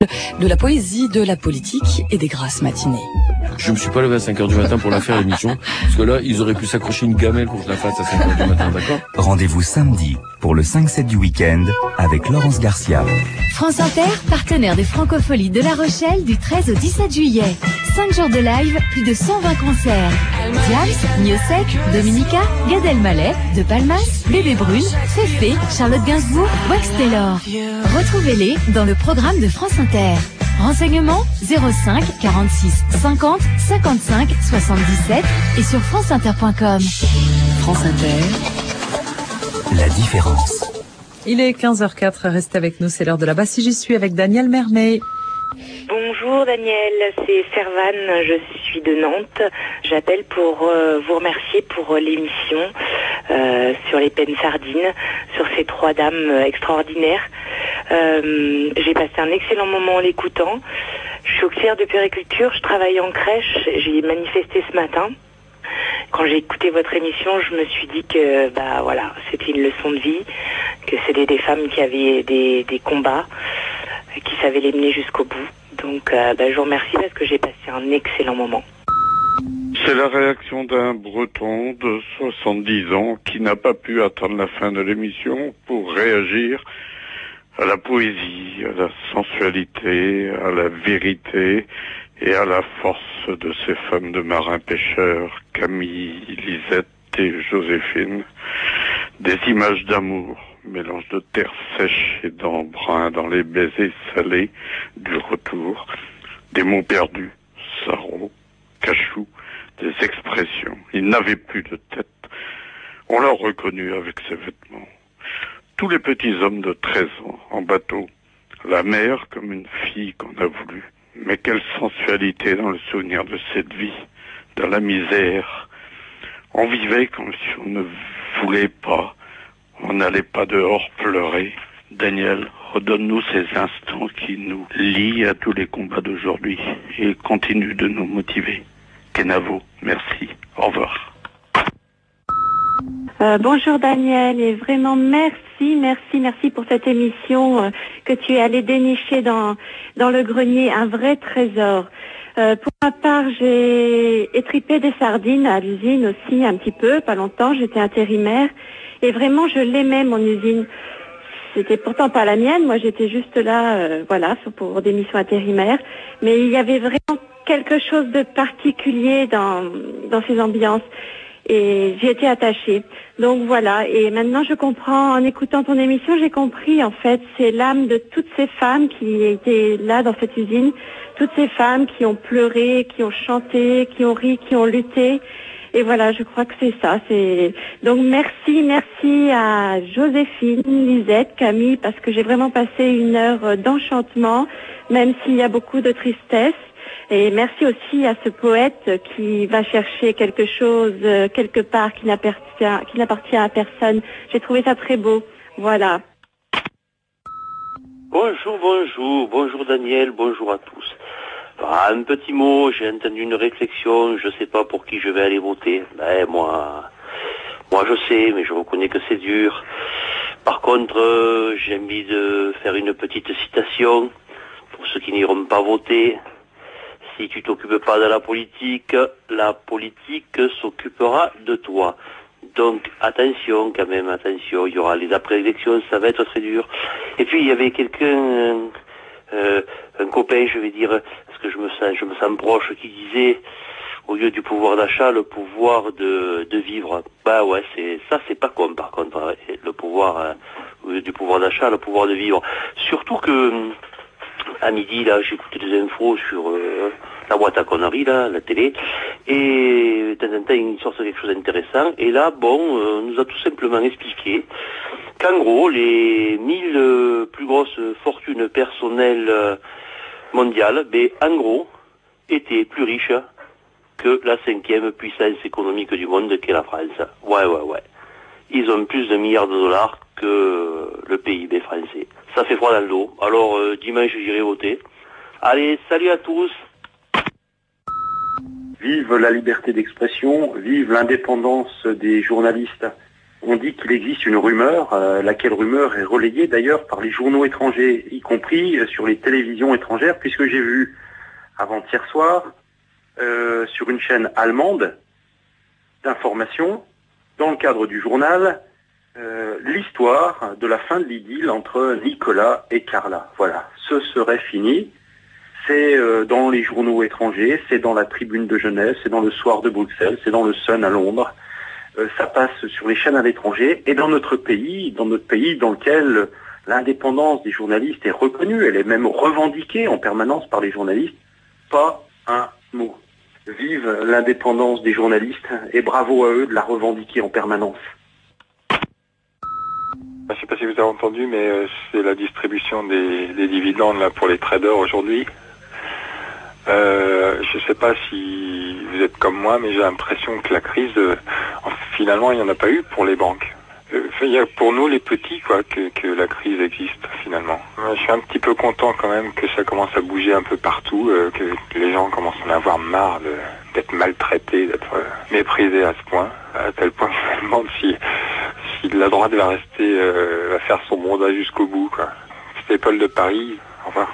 De la poésie, de la politique et des grasses matinées. Je me suis pas levé à 5h du matin pour la faire l'émission, parce que là, ils auraient pu s'accrocher une gamelle pour que je la fasse à 5h du matin, d'accord? Rendez-vous samedi pour le 5-7 du week-end avec Laurence Garcia. France Inter, partenaire des Francopholies de La Rochelle du 13 au 17 juillet. 5 jours de live, plus de 120 concerts. Diams, Niosec, Dominica, Gad Elmaleh, De Palmas, Bébé Brune, Féfé, Charlotte Gainsbourg, Wax Taylor. Retrouvez-les dans le programme de France Inter. Renseignements 05 46 50 55 77 et sur franceinter.com. France Inter. La différence. Il est 15h04, restez avec nous, c'est l'heure de la basse si j'y suis avec Daniel Mermet. Bonjour Daniel, c'est Servane, je suis de Nantes. J'appelle pour vous remercier pour l'émission sur les pennes sardines, sur ces 3 dames extraordinaires. J'ai passé un excellent moment en l'écoutant. Je suis auxiliaire de puériculture, je travaille en crèche, j'ai manifesté ce matin. Quand j'ai écouté votre émission, je me suis dit que voilà, c'était une leçon de vie, que c'était des femmes qui avaient des combats, qui savaient les mener jusqu'au bout. Donc je vous remercie parce que j'ai passé un excellent moment. C'est la réaction d'un Breton de 70 ans qui n'a pas pu attendre la fin de l'émission pour réagir à la poésie, à la sensualité, à la vérité et à la force de ces femmes de marins-pêcheurs, Camille, Lisette et Joséphine. Des images d'amour, mélange de terre sèche et d'embrun dans les baisers salés du retour, des mots perdus, sarrau, cachou, des expressions. Il n'avait plus de tête. On l'a reconnu avec ses vêtements. Tous les petits hommes de 13 ans en bateau, la mer comme une fille qu'on a voulu. Mais quelle sensualité dans le souvenir de cette vie, dans la misère. On vivait comme si on ne voulait pas, on n'allait pas dehors pleurer. Daniel, redonne-nous ces instants qui nous lient à tous les combats d'aujourd'hui et continue de nous motiver. Kenavo, merci. Au revoir. Bonjour Daniel, et vraiment merci pour cette émission que tu es allé dénicher dans le grenier, un vrai trésor. Pour ma part, j'ai étripé des sardines à l'usine aussi un petit peu, pas longtemps, j'étais intérimaire, et vraiment je l'aimais mon usine. C'était pourtant pas la mienne, moi j'étais juste là, pour des missions intérimaires, mais il y avait vraiment quelque chose de particulier dans ces ambiances. Et j'ai été attachée. Donc voilà, et maintenant je comprends, en écoutant ton émission, j'ai compris en fait, c'est l'âme de toutes ces femmes qui étaient là dans cette usine, toutes ces femmes qui ont pleuré, qui ont chanté, qui ont ri, qui ont lutté. Et voilà, je crois que c'est ça. Donc merci à Joséphine, Lisette, Camille, parce que j'ai vraiment passé une heure d'enchantement, même s'il y a beaucoup de tristesse. Et merci aussi à ce poète qui va chercher quelque chose quelque part qui n'appartient à personne. J'ai trouvé ça très beau. Voilà. Bonjour Daniel, bonjour à tous. Un petit mot, j'ai entendu une réflexion, je sais pas pour qui je vais aller voter. Moi je sais, mais je reconnais que c'est dur. Par contre, j'ai envie de faire une petite citation pour ceux qui n'iront pas voter. Si tu t'occupes pas de la politique s'occupera de toi. Donc attention, il y aura les après-élections, ça va être très dur. Et puis il y avait quelqu'un, un copain, je vais dire, parce que je me sens proche, qui disait, au lieu du pouvoir d'achat, le pouvoir de vivre. C'est pas con par contre, le pouvoir, au lieu du pouvoir d'achat, le pouvoir de vivre. Surtout que, à midi, là, j'écoutais des infos sur la boîte à conneries, là, la télé, et de temps en temps, ils sortent quelque chose d'intéressant, et là, nous a tout simplement expliqué qu'en gros, les 1000 plus grosses fortunes personnelles mondiales, en gros, étaient plus riches que la 5e puissance économique du monde, qu'est la France. Ouais. Ils ont plus de milliards de dollars que le PIB français. Ça fait froid dans le dos. Alors, dimanche, j'irai voter. Allez, salut à tous. Vive la liberté d'expression, vive l'indépendance des journalistes. on dit qu'il existe une rumeur, laquelle rumeur est relayée d'ailleurs par les journaux étrangers, y compris sur les télévisions étrangères, puisque j'ai vu avant-hier soir, sur une chaîne allemande d'information, dans le cadre du journal, l'histoire de la fin de l'idylle entre Nicolas et Carla. Voilà, ce serait fini. C'est dans les journaux étrangers, c'est dans la Tribune de Genève, c'est dans le Soir de Bruxelles, c'est dans le Sun à Londres. Ça passe sur les chaînes à l'étranger. Et dans notre pays dans lequel l'indépendance des journalistes est reconnue, elle est même revendiquée en permanence par les journalistes, pas un mot. Vive l'indépendance des journalistes et bravo à eux de la revendiquer en permanence. Je ne sais pas si vous avez entendu, mais c'est la distribution des dividendes là, pour les traders aujourd'hui. Je ne sais pas si vous êtes comme moi, mais j'ai l'impression que la crise, finalement, il n'y en a pas eu pour les banques. Il y a pour nous les petits quoi que la crise existe finalement. Je suis un petit peu content quand même que ça commence à bouger un peu partout, que les gens commencent à en avoir marre d'être maltraités, d'être méprisés à ce point, à tel point que je me demande si la droite va rester, va faire son mandat jusqu'au bout quoi. C'était Paul de Paris. Au revoir.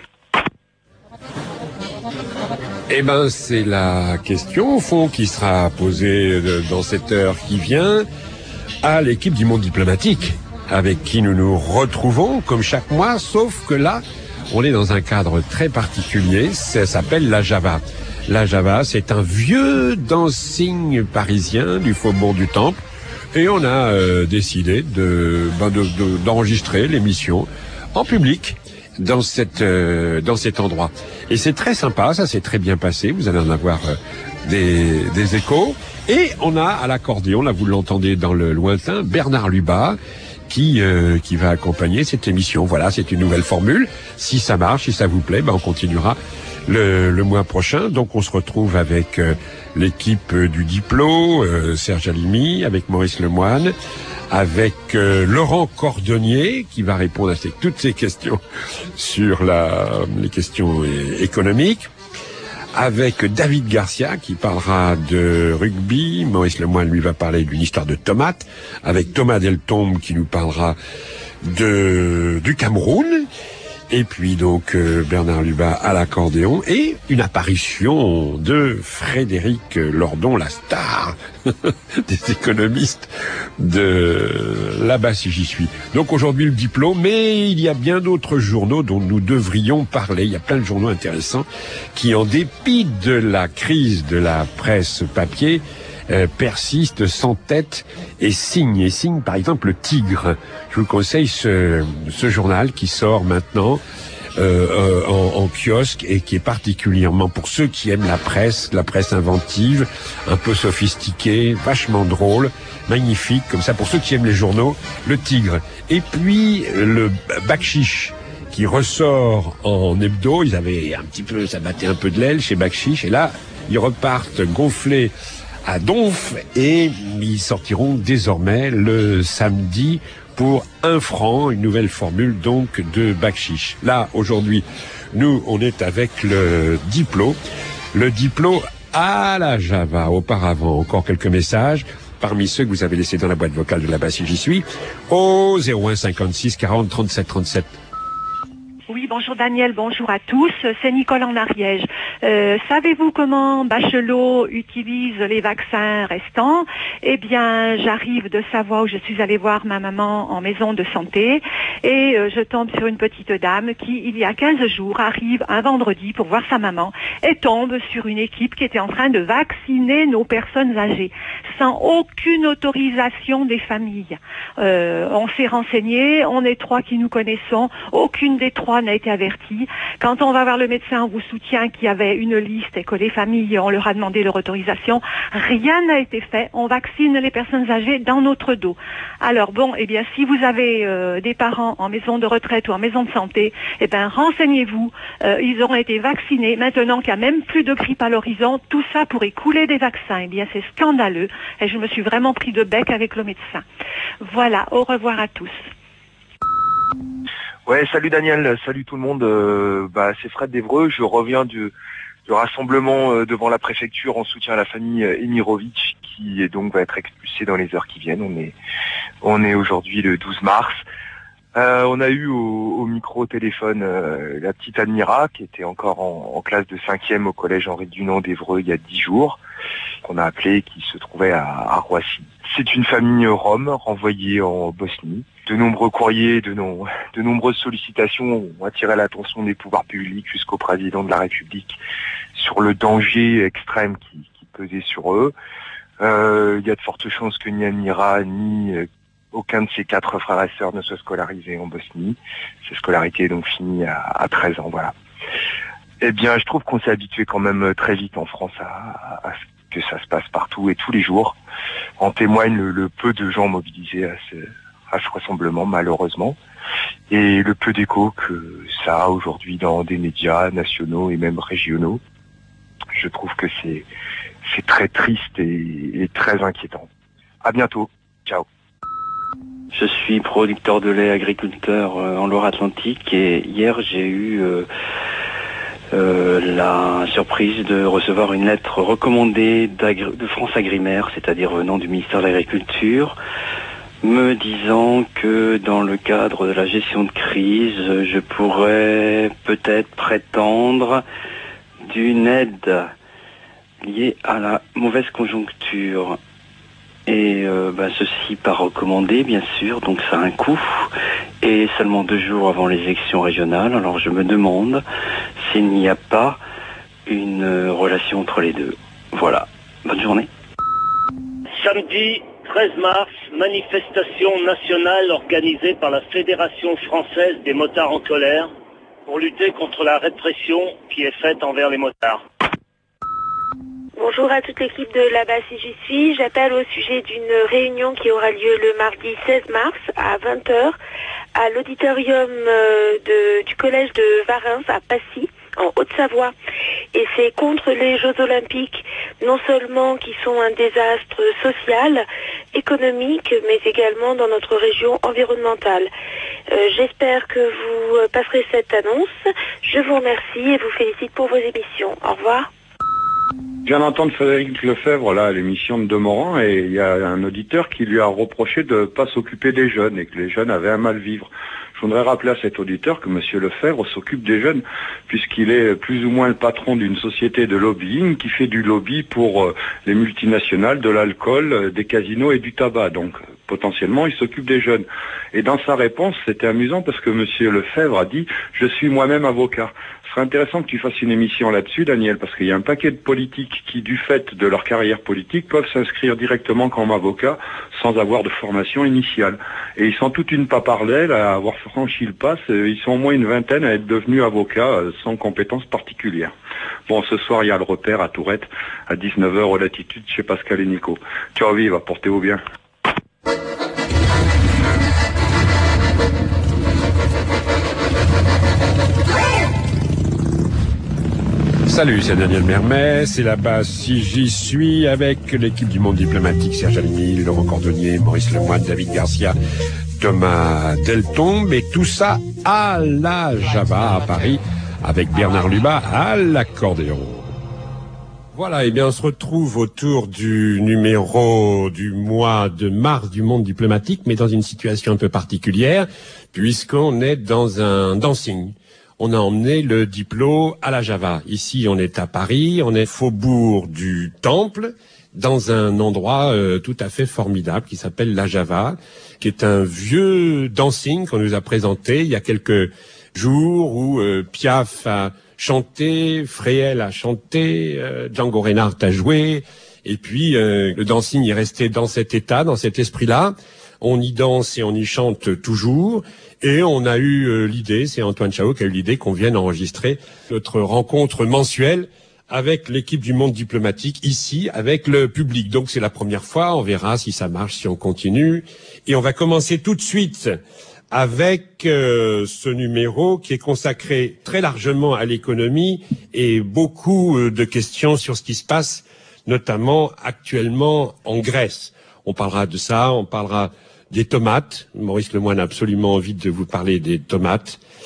Eh ben, c'est la question au fond qui sera posée dans cette heure qui vient à l'équipe du Monde diplomatique, avec qui nous nous retrouvons comme chaque mois, sauf que là, on est dans un cadre très particulier, ça s'appelle la Java. La Java, c'est un vieux dancing parisien du Faubourg du Temple, et on a décidé d'enregistrer l'émission en public dans cet endroit. Et c'est très sympa, ça s'est très bien passé, vous allez en avoir des échos. Et on a à l'accordéon, là vous l'entendez dans le lointain, Bernard Lubat qui va accompagner cette émission. Voilà, c'est une nouvelle formule. Si ça marche, si ça vous plaît, on continuera le mois prochain. Donc on se retrouve avec l'équipe du Diplo, Serge Alimi, avec Maurice Lemoine, avec Laurent Cordonnier qui va répondre à toutes ces questions sur les questions économiques, avec David Garcia qui parlera de rugby, Maurice Lemoine lui va parler d'une histoire de tomates, avec Thomas Deltombe qui nous parlera du Cameroun, et puis donc Bernard Lubat à l'accordéon, et une apparition de Frédéric Lordon, la star des économistes de là-bas si j'y suis. Donc aujourd'hui le diplôme, mais il y a bien d'autres journaux dont nous devrions parler. Il y a plein de journaux intéressants qui, en dépit de la crise de la presse papier, persiste, s'entête et signe. Et signe par exemple le Tigre. Je vous conseille ce journal qui sort maintenant en kiosque et qui est particulièrement pour ceux qui aiment la presse inventive, un peu sophistiquée, vachement drôle, magnifique, comme ça pour ceux qui aiment les journaux, le Tigre. Et puis le Bakchiche qui ressort en hebdo, ils avaient ça battait un peu de l'aile chez Bakchiche, et là ils repartent gonflés à donf, et ils sortiront désormais le samedi pour 1 franc, une nouvelle formule donc de Bakchiche. Là, aujourd'hui, nous, on est avec le Diplo à la Java. Auparavant, encore quelques messages, parmi ceux que vous avez laissés dans la boîte vocale de là-bas si j'y suis, au 01 56 40 37 37. Oui, bonjour Daniel, bonjour à tous, c'est Nicole en Ariège. Savez-vous comment Bachelot utilise les vaccins restants? Eh bien, j'arrive de Savoie où je suis allée voir ma maman en maison de santé, et je tombe sur une petite dame qui, il y a 15 jours, arrive un vendredi pour voir sa maman et tombe sur une équipe qui était en train de vacciner nos personnes âgées sans aucune autorisation des familles. On s'est renseigné, on est 3 qui nous connaissons, aucune des 3 n'a été avertie. Quand on va voir le médecin, on vous soutient qu'il y avait une liste et que les familles, on leur a demandé leur autorisation. Rien n'a été fait. On vaccine les personnes âgées dans notre dos. Alors bon, eh bien, si vous avez des parents en maison de retraite ou en maison de santé, eh bien, renseignez-vous. Ils auront été vaccinés. Maintenant qu'il n'y a même plus de grippe à l'horizon, tout ça pour écouler des vaccins. Eh bien, c'est scandaleux. Et je me suis vraiment pris de bec avec le médecin. Voilà. Au revoir à tous. Ouais, salut Daniel, salut tout le monde. C'est Fred d'Evreux. Je reviens de le rassemblement devant la préfecture en soutien à la famille Emirovic qui donc va être expulsée dans les heures qui viennent. On est aujourd'hui le 12 mars. On a eu au micro-téléphone la petite Admira qui était encore en classe de 5e au collège Henri Dunant d'Évreux il y a 10 jours, qu'on a appelé, qui se trouvait à Roissy. C'est une famille rome renvoyée en Bosnie. De nombreux courriers, de nombreuses sollicitations ont attiré l'attention des pouvoirs publics jusqu'au président de la République sur le danger extrême qui pesait sur eux. Il y a de fortes chances que ni Admira ni aucun de ses 4 frères et sœurs ne soit scolarisé en Bosnie. Sa scolarité est donc finie à 13 ans, voilà. Eh bien, je trouve qu'on s'est habitué quand même très vite en France à ce que ça se passe partout et tous les jours. En témoigne le peu de gens mobilisés à ce rassemblement, malheureusement, et le peu d'écho que ça a aujourd'hui dans des médias nationaux et même régionaux. Je trouve que c'est très triste et très inquiétant. À bientôt. Ciao. Je suis producteur de lait, agriculteur en Loire-Atlantique, et hier j'ai eu la surprise de recevoir une lettre recommandée de France Agrimaire, c'est-à-dire venant du ministère de l'Agriculture, me disant que dans le cadre de la gestion de crise, je pourrais peut-être prétendre d'une aide liée à la mauvaise conjoncture. Et ceci par recommandé, bien sûr, donc ça a un coût, et seulement 2 jours avant les élections régionales. Alors je me demande s'il n'y a pas une relation entre les deux. Voilà, bonne journée. Samedi 13 mars, manifestation nationale organisée par la Fédération française des motards en colère pour lutter contre la répression qui est faite envers les motards. Bonjour à toute l'équipe de Là-bas si j'y suis. J'appelle au sujet d'une réunion qui aura lieu le mardi 16 mars à 20h à l'auditorium du collège de Varins à Passy, en Haute-Savoie. Et c'est contre les Jeux Olympiques, non seulement qui sont un désastre social, économique, mais également dans notre région environnementale. J'espère que vous passerez cette annonce. Je vous remercie et vous félicite pour vos émissions. Au revoir. Je viens d'entendre Frédéric Lefebvre là à l'émission de Demorand, et il y a un auditeur qui lui a reproché de ne pas s'occuper des jeunes et que les jeunes avaient un mal vivre. Je voudrais rappeler à cet auditeur que M. Lefebvre s'occupe des jeunes puisqu'il est plus ou moins le patron d'une société de lobbying qui fait du lobby pour les multinationales, de l'alcool, des casinos et du tabac. Donc potentiellement il s'occupe des jeunes. Et dans sa réponse, c'était amusant parce que M. Lefebvre a dit « Je suis moi-même avocat ». Ce serait intéressant que tu fasses une émission là-dessus, Daniel, parce qu'il y a un paquet de politiques qui, du fait de leur carrière politique, peuvent s'inscrire directement comme avocats sans avoir de formation initiale. Et ils sont toute une pappardelle à avoir franchi le pas. Ils sont au moins une vingtaine à être devenus avocats sans compétences particulières. Bon, ce soir, il y a le repère à Tourette à 19h au Latitude chez Pascal et Nico. Ciao, vive, portez-vous bien. Salut, c'est Daniel Mermet, c'est Là-bas si j'y suis, avec l'équipe du Monde diplomatique, Serge Alimi, Laurent Cordonnier, Maurice Lemoine, David Garcia, Thomas Deltombe, et tout ça à la Java à Paris, avec Bernard Lubat à l'accordéon. Voilà, et bien on se retrouve autour du numéro du mois de mars du Monde diplomatique, mais dans une situation un peu particulière, puisqu'on est dans un dancing. On a emmené le Diplo à la Java. Ici, on est à Paris, on est faubourg du Temple, dans un endroit tout à fait formidable qui s'appelle la Java, qui est un vieux dancing qu'on nous a présenté il y a quelques jours, où Piaf a chanté, Fréhel a chanté, Django Reinhardt a joué, et puis le dancing est resté dans cet état, dans cet esprit-là. On y danse et on y chante toujours. Et on a eu l'idée, c'est Antoine Chao qui a eu l'idée qu'on vienne enregistrer notre rencontre mensuelle avec l'équipe du Monde diplomatique ici, avec le public. Donc c'est la première fois, on verra si ça marche, si on continue. Et on va commencer tout de suite avec ce numéro qui est consacré très largement à l'économie et beaucoup de questions sur ce qui se passe, notamment actuellement en Grèce. On parlera de ça, on parlera des tomates. Maurice Lemoine a absolument envie de vous parler des tomates.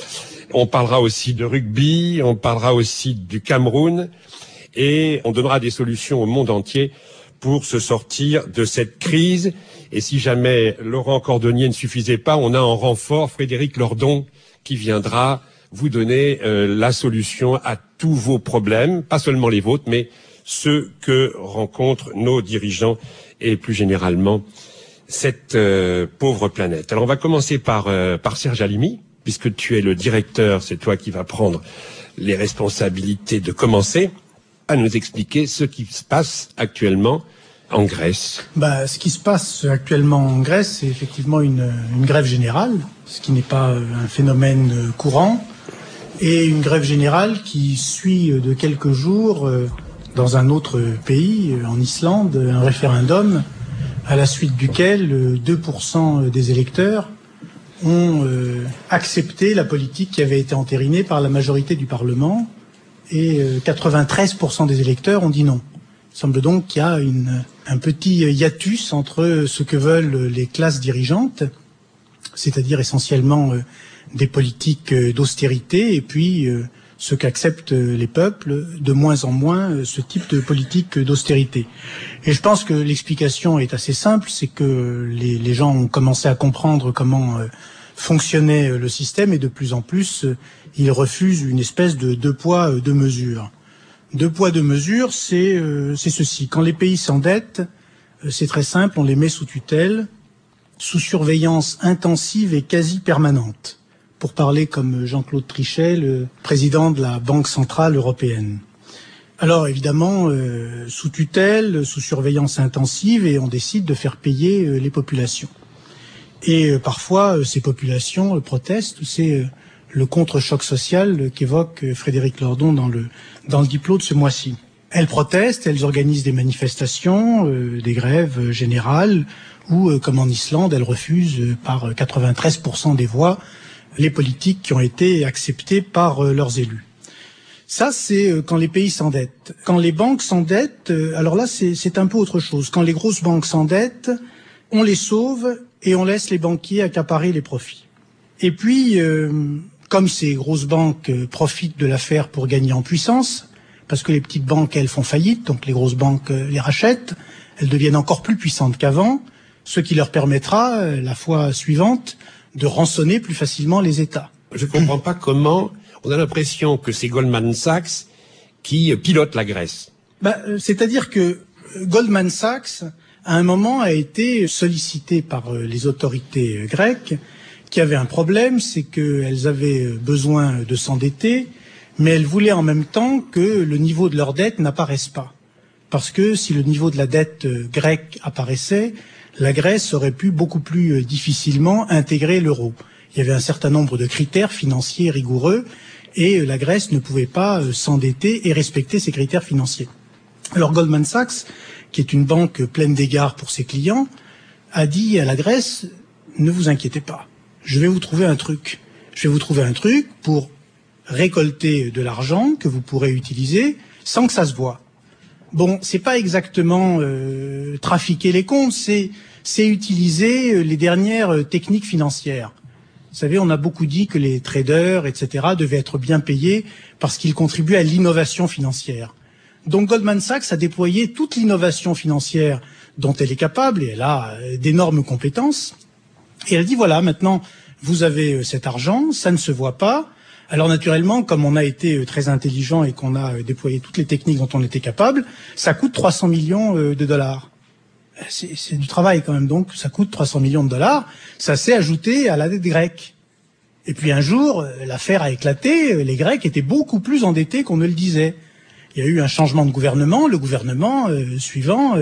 On parlera aussi de rugby, on parlera aussi du Cameroun et on donnera des solutions au monde entier pour se sortir de cette crise. Et si jamais Laurent Cordonnier ne suffisait pas, on a en renfort Frédéric Lordon qui viendra vous donner la solution à tous vos problèmes, pas seulement les vôtres, mais ceux que rencontrent nos dirigeants et plus généralement cette pauvre planète. Alors on va commencer par Serge Halimi, puisque tu es le directeur, c'est toi qui vas prendre les responsabilités de commencer à nous expliquer ce qui se passe actuellement en Grèce. Ce qui se passe actuellement en Grèce, c'est effectivement une grève générale, ce qui n'est pas un phénomène courant, et une grève générale qui suit de quelques jours dans un autre pays, en Islande, un référendum à la suite duquel 2% des électeurs ont accepté la politique qui avait été entérinée par la majorité du Parlement et 93% des électeurs ont dit non. Il semble donc qu'il y a un petit hiatus entre ce que veulent les classes dirigeantes, c'est-à-dire essentiellement des politiques d'austérité, et puis ce qu'acceptent les peuples, de moins en moins ce type de politique d'austérité. Et je pense que l'explication est assez simple, c'est que les gens ont commencé à comprendre comment fonctionnait le système, et de plus en plus, ils refusent une espèce de deux poids, deux mesures. Deux poids, deux mesures, c'est ceci. Quand les pays s'endettent, c'est très simple, on les met sous tutelle, sous surveillance intensive et quasi permanente, pour parler comme Jean-Claude Trichet, le président de la Banque Centrale Européenne. Alors évidemment, sous tutelle, sous surveillance intensive, et on décide de faire payer les populations. Et parfois, ces populations protestent, c'est le contre-choc social qu'évoque Frédéric Lordon dans le diplôme de ce mois-ci. Elles protestent, elles organisent des manifestations, des grèves générales, ou comme en Islande, elles refusent par 93% des voix les politiques qui ont été acceptées par leurs élus. Ça, c'est quand les pays s'endettent. Quand les banques s'endettent, alors là, c'est un peu autre chose. Quand les grosses banques s'endettent, on les sauve et on laisse les banquiers accaparer les profits. Et puis, comme ces grosses banques profitent de l'affaire pour gagner en puissance, parce que les petites banques, elles, font faillite, donc les grosses banques les rachètent, elles deviennent encore plus puissantes qu'avant, ce qui leur permettra, la fois suivante, de rançonner plus facilement les États. Je ne comprends pas comment on a l'impression que c'est Goldman Sachs qui pilote la Grèce. C'est-à-dire que Goldman Sachs, à un moment, a été sollicité par les autorités grecques qui avaient un problème, c'est qu'elles avaient besoin de s'endetter, mais elles voulaient en même temps que le niveau de leur dette n'apparaisse pas. Parce que si le niveau de la dette grecque apparaissait, la Grèce aurait pu beaucoup plus difficilement intégrer l'euro. Il y avait un certain nombre de critères financiers rigoureux et la Grèce ne pouvait pas s'endetter et respecter ces critères financiers. Alors Goldman Sachs, qui est une banque pleine d'égards pour ses clients, a dit à la Grèce, ne vous inquiétez pas, je vais vous trouver un truc. Je vais vous trouver un truc pour récolter de l'argent que vous pourrez utiliser sans que ça se voie. Bon, c'est pas exactement trafiquer les comptes, c'est utiliser les dernières techniques financières. Vous savez, on a beaucoup dit que les traders, etc., devaient être bien payés parce qu'ils contribuent à l'innovation financière. Donc Goldman Sachs a déployé toute l'innovation financière dont elle est capable, et elle a d'énormes compétences. Et elle dit, voilà, maintenant, vous avez cet argent, ça ne se voit pas. Alors naturellement, comme on a été très intelligent et qu'on a déployé toutes les techniques dont on était capable, ça coûte 300 millions de dollars. C'est du travail quand même, donc ça coûte 300 millions de dollars. Ça s'est ajouté à la dette grecque. Et puis un jour, l'affaire a éclaté, les Grecs étaient beaucoup plus endettés qu'on ne le disait. Il y a eu un changement de gouvernement, le gouvernement suivant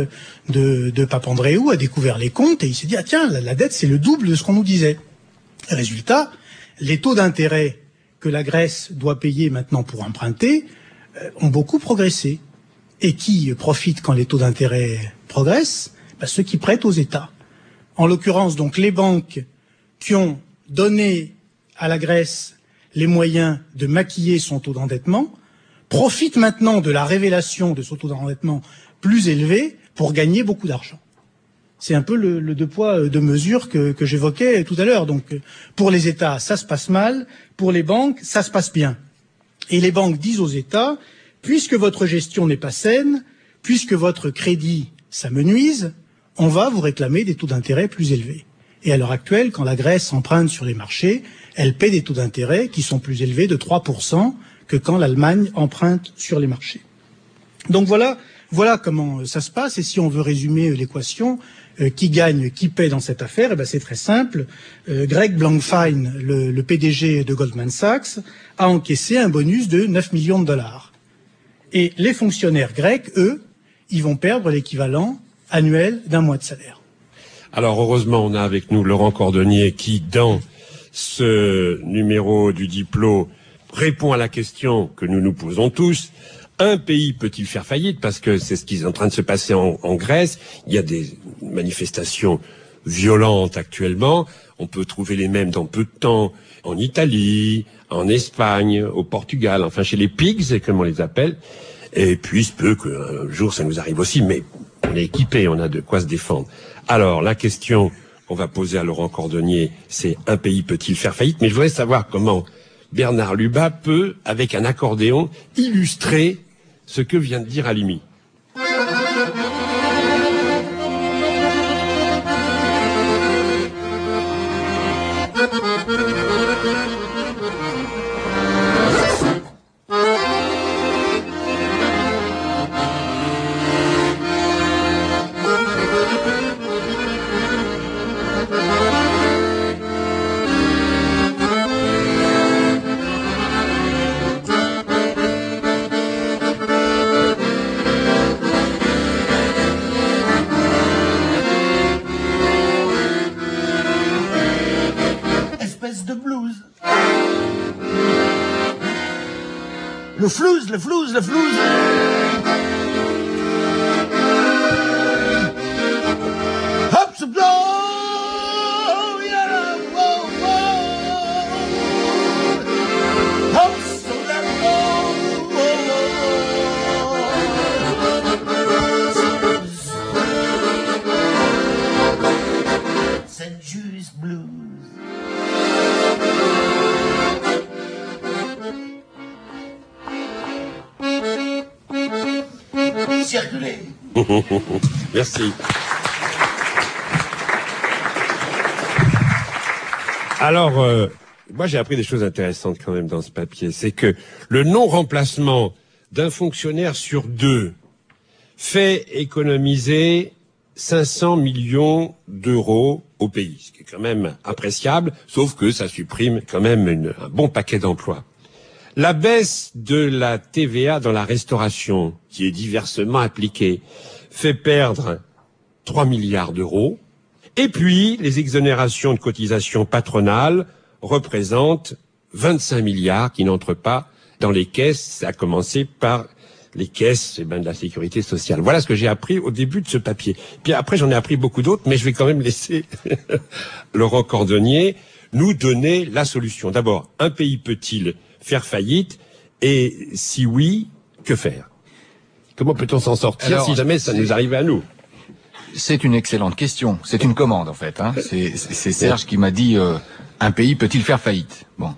de Papandréou a découvert les comptes et il s'est dit, ah tiens, la dette c'est le double de ce qu'on nous disait. Résultat, les taux d'intérêt que la Grèce doit payer maintenant pour emprunter ont beaucoup progressé. Et qui profite quand les taux d'intérêt progressent? Ceux qui prêtent aux États. En l'occurrence, donc, les banques qui ont donné à la Grèce les moyens de maquiller son taux d'endettement profitent maintenant de la révélation de ce taux d'endettement plus élevé pour gagner beaucoup d'argent. C'est un peu le deux poids, deux mesures que j'évoquais tout à l'heure. Donc, pour les États, ça se passe mal. Pour les banques, ça se passe bien. Et les banques disent aux États, puisque votre gestion n'est pas saine, puisque votre crédit s'amenuise, on va vous réclamer des taux d'intérêt plus élevés. Et à l'heure actuelle, quand la Grèce emprunte sur les marchés, elle paie des taux d'intérêt qui sont plus élevés de 3% que quand l'Allemagne emprunte sur les marchés. Donc voilà comment ça se passe. Et si on veut résumer l'équation, qui gagne, qui paie dans cette affaire, c'est très simple. Greg Blankfein, le PDG de Goldman Sachs, a encaissé un bonus de 9 millions de dollars. Et les fonctionnaires grecs, eux, ils vont perdre l'équivalent annuel d'un mois de salaire. Alors heureusement, on a avec nous Laurent Cordonnier qui, dans ce numéro du Diplo, répond à la question que nous nous posons tous. Un pays peut-il faire faillite? Parce que c'est ce qui est en train de se passer en Grèce. Il y a des manifestations violentes actuellement. On peut trouver les mêmes dans peu de temps en Italie, en Espagne, au Portugal, enfin chez les pigs, comme on les appelle. Et puis, il se peut qu'un jour ça nous arrive aussi, mais on est équipé, on a de quoi se défendre. Alors, la question qu'on va poser à Laurent Cordonnier, c'est un pays peut-il faire faillite? Mais je voudrais savoir comment Bernard Lubat peut, avec un accordéon, illustrer ce que vient de dire Halimi. Le flouze. Hop, ce blow, yalla, wow, hop, ce c'est juste blues. Circuler. Merci. Alors, moi j'ai appris des choses intéressantes quand même dans ce papier. C'est que le non-remplacement d'un fonctionnaire sur deux fait économiser 500 millions d'euros au pays, ce qui est quand même appréciable, sauf que ça supprime quand même un bon paquet d'emplois. La baisse de la TVA dans la restauration, qui est diversement appliquée, fait perdre 3 milliards d'euros. Et puis, les exonérations de cotisations patronales représentent 25 milliards qui n'entrent pas dans les caisses, à commencer par les caisses de la sécurité sociale. Voilà ce que j'ai appris au début de ce papier. Puis après, j'en ai appris beaucoup d'autres, mais je vais quand même laisser Laurent Cordonnier nous donner la solution. D'abord, un pays peut-il faire faillite? Et si oui, que faire? Comment peut-on s'en sortir si jamais ça nous arrivait à nous? C'est une excellente question. C'est une commande, en fait. C'est Serge qui m'a dit un pays peut-il faire faillite? Bon.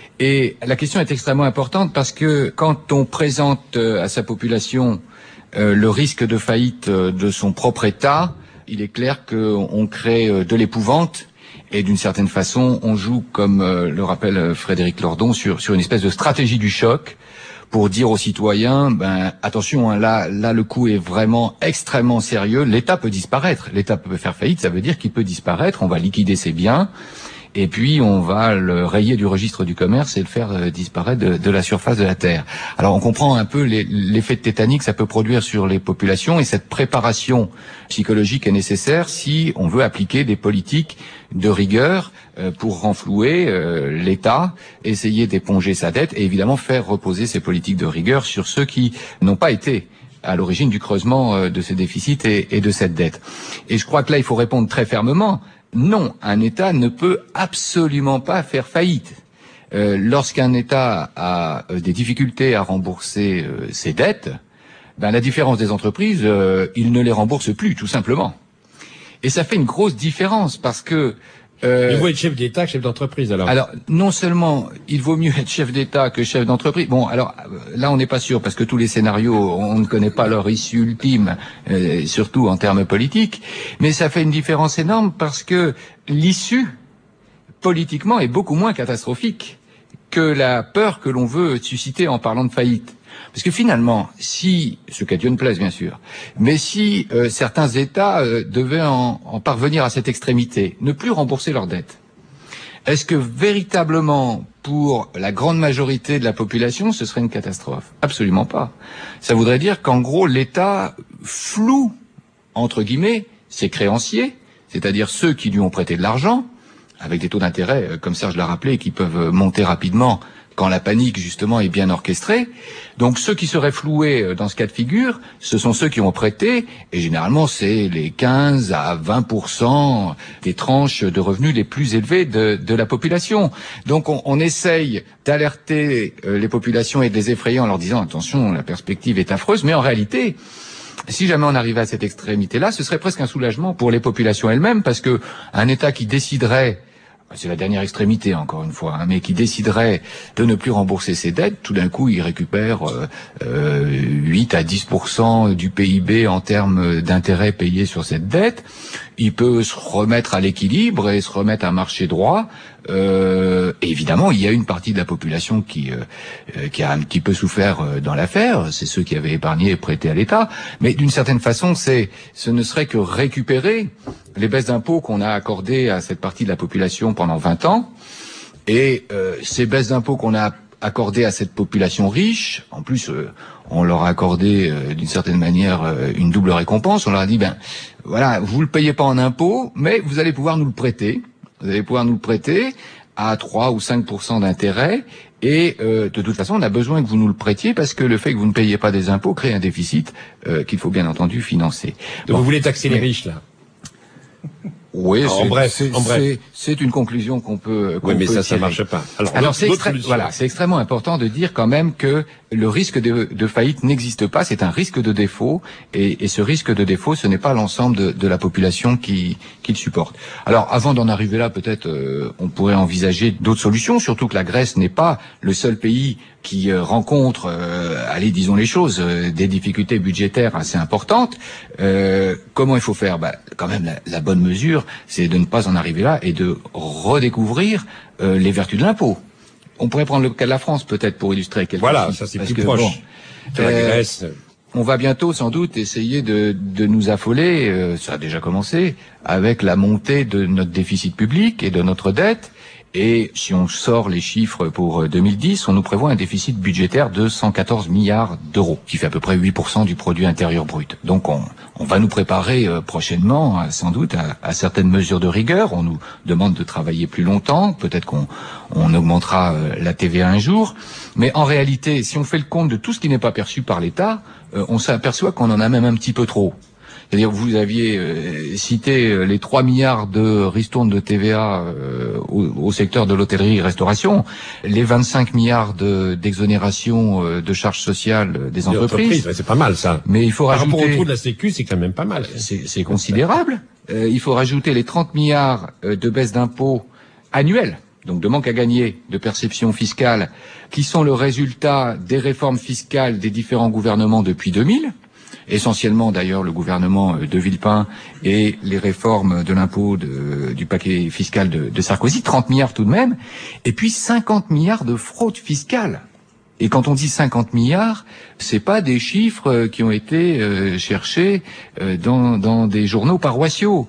Et la question est extrêmement importante parce que quand on présente à sa population le risque de faillite de son propre État, il est clair qu'on crée de l'épouvante. Et d'une certaine façon, on joue, comme le rappelle Frédéric Lordon, sur une espèce de stratégie du choc pour dire aux citoyens, attention, là le coup est vraiment extrêmement sérieux. L'État peut disparaître. L'État peut faire faillite, ça veut dire qu'il peut disparaître. On va liquider ses biens. Et puis, on va le rayer du registre du commerce et le faire disparaître de la surface de la Terre. Alors, on comprend un peu l'effet tétanique que ça peut produire sur les populations, et cette préparation psychologique est nécessaire si on veut appliquer des politiques de rigueur pour renflouer l'État, essayer d'éponger sa dette et évidemment faire reposer ces politiques de rigueur sur ceux qui n'ont pas été à l'origine du creusement de ces déficits et de cette dette. Et je crois que là, il faut répondre très fermement. Non, un État ne peut absolument pas faire faillite. Lorsqu'un État a des difficultés à rembourser ses dettes, la différence des entreprises, il ne les rembourse plus, tout simplement. Et ça fait une grosse différence parce que il vaut être chef d'État que chef d'entreprise, alors. Alors, non seulement il vaut mieux être chef d'État que chef d'entreprise. Bon, alors là, on n'est pas sûr parce que tous les scénarios, on ne connaît pas leur issue ultime, surtout en termes politiques. Mais ça fait une différence énorme parce que l'issue, politiquement, est beaucoup moins catastrophique que la peur que l'on veut susciter en parlant de faillite. Parce que finalement, si, ce qu'à Dieu ne plaise bien sûr, mais si certains États devaient en parvenir à cette extrémité, ne plus rembourser leurs dettes, est-ce que véritablement, pour la grande majorité de la population, ce serait une catastrophe? Absolument pas. Ça voudrait dire qu'en gros, l'État floue, entre guillemets, ses créanciers, c'est-à-dire ceux qui lui ont prêté de l'argent, avec des taux d'intérêt, comme Serge l'a rappelé, qui peuvent monter rapidement quand la panique, justement, est bien orchestrée. Donc, ceux qui seraient floués dans ce cas de figure, ce sont ceux qui ont prêté, et généralement, c'est les 15 à 20% des tranches de revenus les plus élevées de la population. Donc, on essaye d'alerter les populations et de les effrayer en leur disant, attention, la perspective est affreuse, mais en réalité, si jamais on arrivait à cette extrémité-là, ce serait presque un soulagement pour les populations elles-mêmes, parce que un État qui déciderait, c'est la dernière extrémité encore une fois, mais qui déciderait de ne plus rembourser ses dettes, tout d'un coup il récupère 8 à 10% du PIB en termes d'intérêts payés sur cette dette. Il peut se remettre à l'équilibre et se remettre à marcher droit. Et évidemment, il y a une partie de la population qui a un petit peu souffert dans l'affaire. C'est ceux qui avaient épargné et prêté à l'État. Mais d'une certaine façon, ce ne serait que récupérer les baisses d'impôts qu'on a accordées à cette partie de la population pendant 20 ans. Et ces baisses d'impôts qu'on a accordées à cette population riche, en plus, on leur a accordé d'une certaine manière une double récompense. On leur a dit, voilà, vous le payez pas en impôts, mais vous allez pouvoir nous le prêter. Vous allez pouvoir nous le prêter à 3 ou 5% d'intérêt. Et de toute façon, on a besoin que vous nous le prêtiez parce que le fait que vous ne payiez pas des impôts crée un déficit qu'il faut bien entendu financer. Donc vous voulez taxer les riches, là? Oui, en bref. C'est une conclusion qu'on peut. Oui, mais ça tirer. marche pas. Alors c'est extrêmement important de dire quand même que le risque de faillite n'existe pas. C'est un risque de défaut, et ce risque de défaut, ce n'est pas l'ensemble de la population qui le supporte. Alors, avant d'en arriver là, peut-être on pourrait envisager d'autres solutions. Surtout que la Grèce n'est pas le seul pays qui rencontre, allez, disons les choses, des difficultés budgétaires assez importantes. Comment il faut faire? Quand même, la bonne mesure, c'est de ne pas en arriver là et de redécouvrir les vertus de l'impôt. On pourrait prendre le cas de la France, peut-être, pour illustrer quelque chose. Voilà, ça c'est plus proche de la Grèce. On va bientôt, sans doute, essayer de nous affoler, ça a déjà commencé, avec la montée de notre déficit public et de notre dette. Et si on sort les chiffres pour 2010, on nous prévoit un déficit budgétaire de 114 milliards d'euros, qui fait à peu près 8% du produit intérieur brut. Donc on va nous préparer prochainement, sans doute, à certaines mesures de rigueur. On nous demande de travailler plus longtemps, peut-être qu'on augmentera la TVA un jour. Mais en réalité, si on fait le compte de tout ce qui n'est pas perçu par l'État, on s'aperçoit qu'on en a même un petit peu trop. C'est-à-dire, vous aviez cité les 3 milliards de ristournes de TVA au secteur de l'hôtellerie-restauration, les 25 milliards d'exonération de charges sociales des entreprises. C'est pas mal, ça. Mais il faut rajouter... Par rapport au taux de la Sécu, c'est quand même pas mal. C'est considérable. Il faut rajouter les 30 milliards de baisse d'impôts annuels, donc de manque à gagner, de perception fiscale, qui sont le résultat des réformes fiscales des différents gouvernements depuis 2000. Essentiellement d'ailleurs le gouvernement de Villepin et les réformes de l'impôt du paquet fiscal de Sarkozy, 30 milliards tout de même, et puis 50 milliards de fraude fiscale. Et quand on dit 50 milliards, c'est pas des chiffres qui ont été cherchés dans des journaux paroissiaux.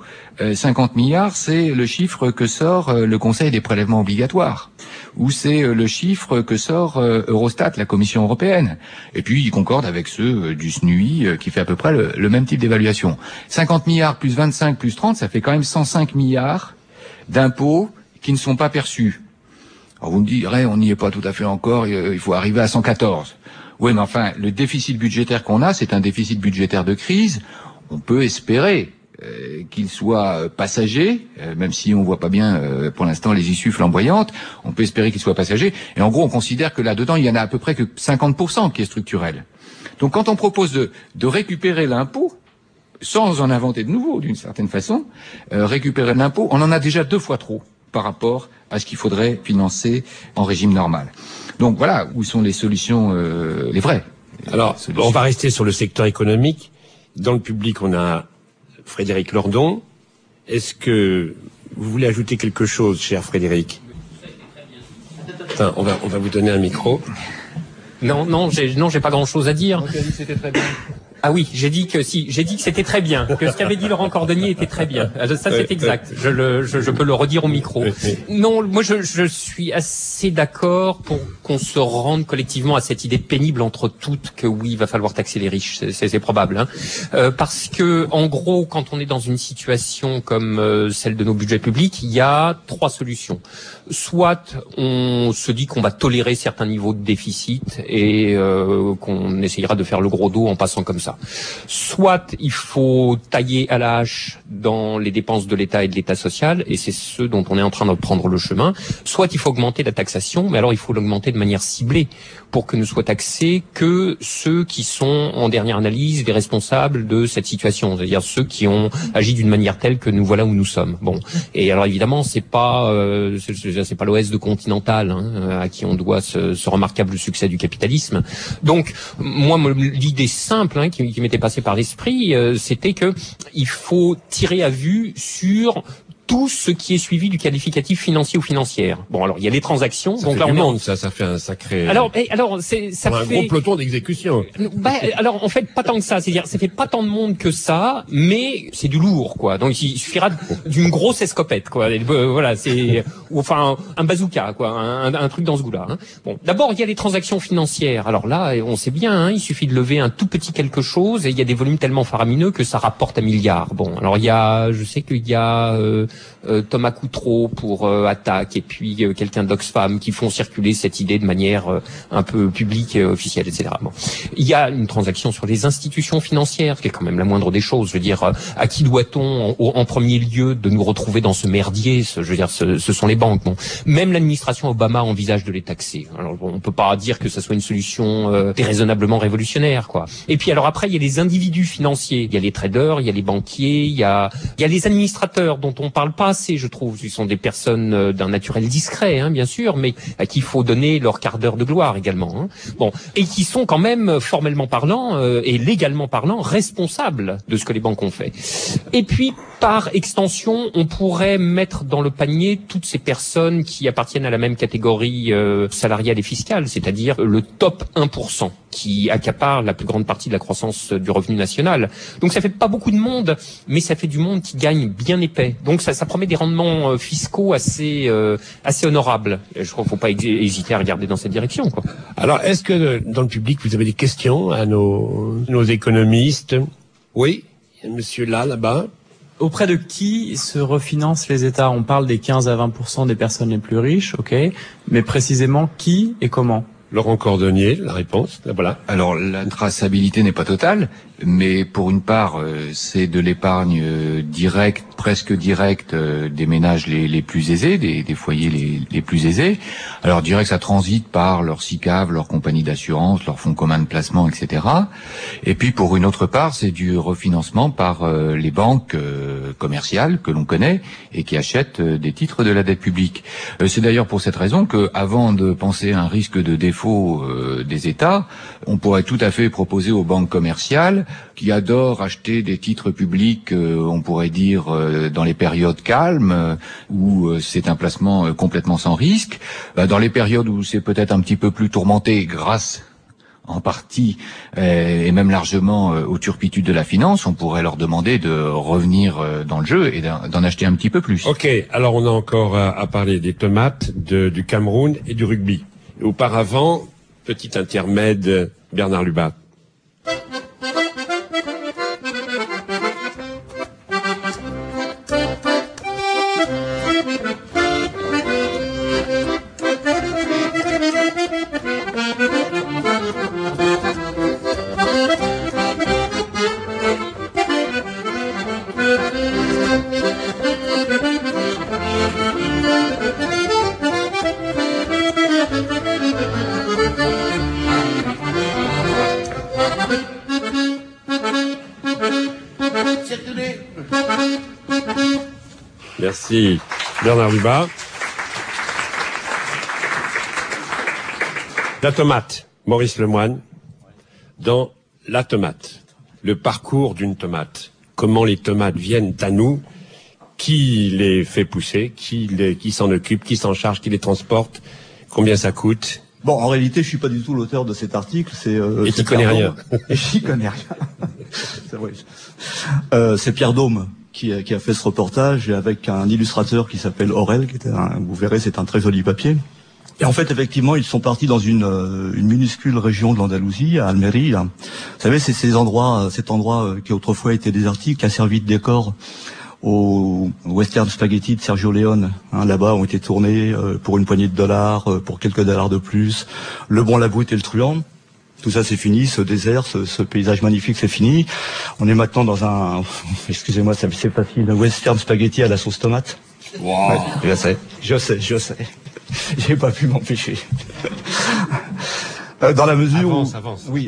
50 milliards, c'est le chiffre que sort le Conseil des prélèvements obligatoires, ou c'est le chiffre que sort Eurostat, la Commission européenne. Et puis, il concorde avec ceux du SNUI qui fait à peu près le même type d'évaluation. 50 milliards plus 25 plus 30, ça fait quand même 105 milliards d'impôts qui ne sont pas perçus. Alors vous me direz, on n'y est pas tout à fait encore, il faut arriver à 114. Oui, mais enfin, le déficit budgétaire qu'on a, c'est un déficit budgétaire de crise. On peut espérer qu'il soit passager, même si on voit pas bien pour l'instant les issues flamboyantes, on peut espérer qu'il soit passager. Et en gros, on considère que là-dedans, il y en a à peu près que 50% qui est structurel. Donc quand on propose de récupérer l'impôt, sans en inventer de nouveau, d'une certaine façon, récupérer l'impôt, on en a déjà 2 fois trop par rapport à ce qu'il faudrait financer en régime normal. Donc voilà où sont les solutions, les vraies. Alors, on va rester sur le secteur économique. Dans le public, on a Frédéric Lordon. Est-ce que vous voulez ajouter quelque chose, cher Frédéric? Enfin, on va vous donner un micro. Non, j'ai pas grand-chose à dire. C'était très bien. Ah oui, j'ai dit que c'était très bien, que ce qu'avait dit Laurent Cordonnier était très bien. Ça c'est exact. Je peux le redire au micro. Non, moi je suis assez d'accord pour qu'on se rende collectivement à cette idée pénible entre toutes que oui, il va falloir taxer les riches, c'est probable, hein. Parce que en gros, quand on est dans une situation comme celle de nos budgets publics, il y a 3 solutions. Soit on se dit qu'on va tolérer certains niveaux de déficit et qu'on essayera de faire le gros dos en passant comme ça. Soit il faut tailler à la hache dans les dépenses de l'État et de l'État social, et c'est ce dont on est en train de prendre le chemin. Soit il faut augmenter la taxation, mais alors il faut l'augmenter de manière ciblée pour que ne soient taxés que ceux qui sont en dernière analyse les responsables de cette situation, c'est-à-dire ceux qui ont agi d'une manière telle que nous voilà où nous sommes. Bon, et alors évidemment c'est pas l'OS de Continental hein, à qui on doit ce remarquable succès du capitalisme. Donc moi l'idée simple hein, qui m'était passée par l'esprit, c'était que il faut tirer à vue sur tout ce qui est suivi du qualificatif financier ou financière. Bon, alors il y a les transactions. Ça donc fait là, du on monde, ça fait un sacré. Alors ça un fait gros peloton d'exécution. Alors en fait pas tant que ça, c'est-à-dire ça fait pas tant de monde que ça, mais c'est du lourd quoi. Donc il suffira d'une grosse escopette quoi. Voilà, c'est enfin un bazooka quoi, un truc dans ce goût-là. Hein. Bon, d'abord il y a les transactions financières. Alors là, on sait bien, hein, il suffit de lever un tout petit quelque chose et il y a des volumes tellement faramineux que ça rapporte un milliard. Bon, alors je sais qu'il y a Thomas Coutreau pour Attaque et puis quelqu'un d'Oxfam qui font circuler cette idée de manière un peu publique, officielle, etc. Bon. Il y a une transaction sur les institutions financières, qui est quand même la moindre des choses. Je veux dire, à qui doit-on en premier lieu de nous retrouver dans ce merdier? Je veux dire, ce sont les banques. Bon. Même l'administration Obama envisage de les taxer. Alors bon, on peut pas dire que ça soit une solution déraisonnablement révolutionnaire, quoi. Et puis alors après, il y a les individus financiers. Il y a les traders, il y a les banquiers, il y a les administrateurs dont on parle pas assez, je trouve. Ils sont des personnes d'un naturel discret, hein, bien sûr, mais à qui il faut donner leur quart d'heure de gloire également. Hein. Bon, et qui sont quand même, formellement parlant et légalement parlant, responsables de ce que les banques ont fait. Et puis, par extension, on pourrait mettre dans le panier toutes ces personnes qui appartiennent à la même catégorie salariale et fiscale, c'est-à-dire le top 1%, qui accapare la plus grande partie de la croissance du revenu national. Donc ça fait pas beaucoup de monde, mais ça fait du monde qui gagne bien épais. Donc ça promet des rendements fiscaux assez honorables. Je crois qu'il faut pas hésiter à regarder dans cette direction, quoi. Alors, est-ce que dans le public, vous avez des questions à nos économistes? Oui, il y a monsieur là-bas. Auprès de qui se refinancent les États? On parle des 15 à 20% des personnes les plus riches, ok, mais précisément qui et comment? Laurent Cordonnier, la réponse, voilà. Alors, la traçabilité n'est pas totale, mais pour une part, c'est de l'épargne directe, presque directe, des ménages les plus aisés, des foyers les plus aisés. Alors, direct, ça transite par leur SICAV, leur compagnie d'assurance, leur fonds commun de placement, etc. Et puis, pour une autre part, c'est du refinancement par les banques commerciales que l'on connaît et qui achètent des titres de la dette publique. C'est d'ailleurs pour cette raison que, avant de penser à un risque de défaut des États, on pourrait tout à fait proposer aux banques commerciales qui adorent acheter des titres publics, on pourrait dire dans les périodes calmes où c'est un placement complètement sans risque, dans les périodes où c'est peut-être un petit peu plus tourmenté grâce en partie et même largement aux turpitudes de la finance, on pourrait leur demander de revenir dans le jeu et d'en acheter un petit peu plus. Ok, alors on a encore à parler des tomates, du Cameroun et du rugby. Auparavant, petit intermède, Bernard Lubat. Merci. Bernard Dubas. La tomate. Maurice Lemoine. Dans La tomate. Le parcours d'une tomate. Comment les tomates viennent à nous. Qui les fait pousser. Qui s'en occupe. Qui s'en charge. Qui les transporte. Combien ça coûte. Bon, en réalité, je suis pas du tout l'auteur de cet article. Et tu connais rien. Et j'y connais rien. C'est vrai. C'est Pierre Daume qui a fait ce reportage avec un illustrateur qui s'appelle Aurel, vous verrez, c'est un très joli papier. Et en fait, effectivement, ils sont partis dans une minuscule région de l'Andalousie, à Almeria. Vous savez, c'est cet endroit qui autrefois était désertique, qui a servi de décor au western spaghetti de Sergio Leone. Là-bas ont été tournés pour une poignée de dollars, pour quelques dollars de plus. Le bon, la brute et le truand. Tout ça, c'est fini. Ce désert, ce paysage magnifique, c'est fini. On est maintenant dans un, excusez-moi, c'est facile, un western spaghetti à la sauce tomate. Wow. Ouais, je sais. J'ai pas pu m'empêcher. Dans la mesure avance. Oui.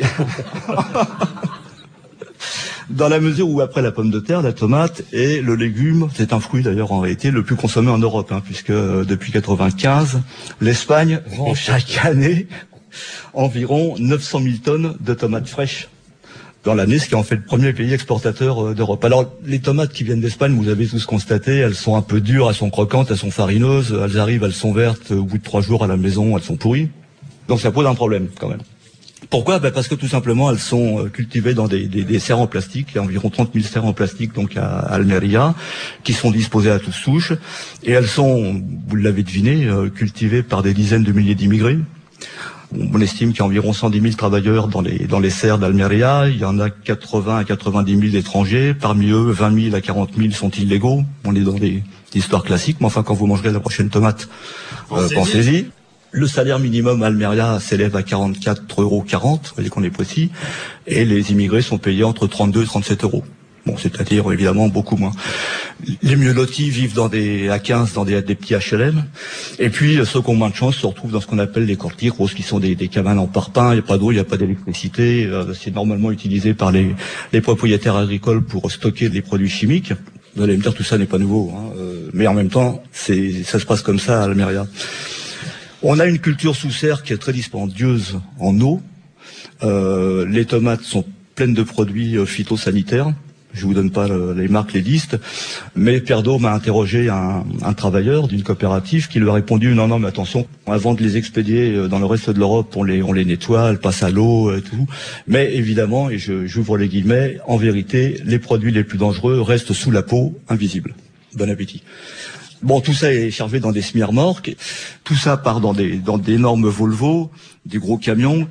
Dans la mesure où après la pomme de terre, la tomate et le légume, c'est un fruit d'ailleurs en réalité le plus consommé en Europe, puisque depuis 95, l'Espagne vend chaque année environ 900 000 tonnes de tomates fraîches dans l'année, ce qui en fait le premier pays exportateur d'Europe. Alors les tomates qui viennent d'Espagne, vous avez tous constaté, elles sont un peu dures, elles sont croquantes, elles sont farineuses, elles arrivent, elles sont vertes, au bout de 3 jours à la maison, elles sont pourries. Donc ça pose un problème quand même. Pourquoi ? Parce que tout simplement, elles sont cultivées dans des serres en plastique. Il y a environ 30 000 serres en plastique donc à Almeria, qui sont disposées à toutes souches. Et elles sont, vous l'avez deviné, cultivées par des dizaines de milliers d'immigrés. On estime qu'il y a environ 110 000 travailleurs dans les serres d'Almeria. Il y en a 80 à 90 000 étrangers. Parmi eux, 20 000 à 40 000 sont illégaux. On est dans des histoires classiques. Mais enfin, quand vous mangerez la prochaine tomate, pensez-y. Le salaire minimum à Almeria s'élève à 44,40 €, vous voyez qu'on est précis, et les immigrés sont payés entre 32 et 37 €. Bon, c'est-à-dire évidemment beaucoup moins. Les mieux lotis vivent à 15 dans des petits HLM, et puis ceux qui ont moins de chance se retrouvent dans ce qu'on appelle les cortijos, qui sont des cabanes en parpaing. Il n'y a pas d'eau, il n'y a pas d'électricité. C'est normalement utilisé par les propriétaires agricoles pour stocker des produits chimiques. Vous allez me dire tout ça n'est pas nouveau, mais en même temps, ça se passe comme ça à Almeria. On a une culture sous serre qui est très dispendieuse en eau. Les tomates sont pleines de produits phytosanitaires. Je vous donne pas les marques, les listes. Mais Pierre Daume a interrogé un travailleur d'une coopérative qui lui a répondu non, mais attention, avant de les expédier dans le reste de l'Europe, on les nettoie, elles passent à l'eau et tout. Mais évidemment, et j'ouvre les guillemets, en vérité, les produits les plus dangereux restent sous la peau, invisibles. Bon appétit. Bon, tout ça est chargé dans des semi-remorques. Tout ça part dans d'énormes Volvo, des gros camions.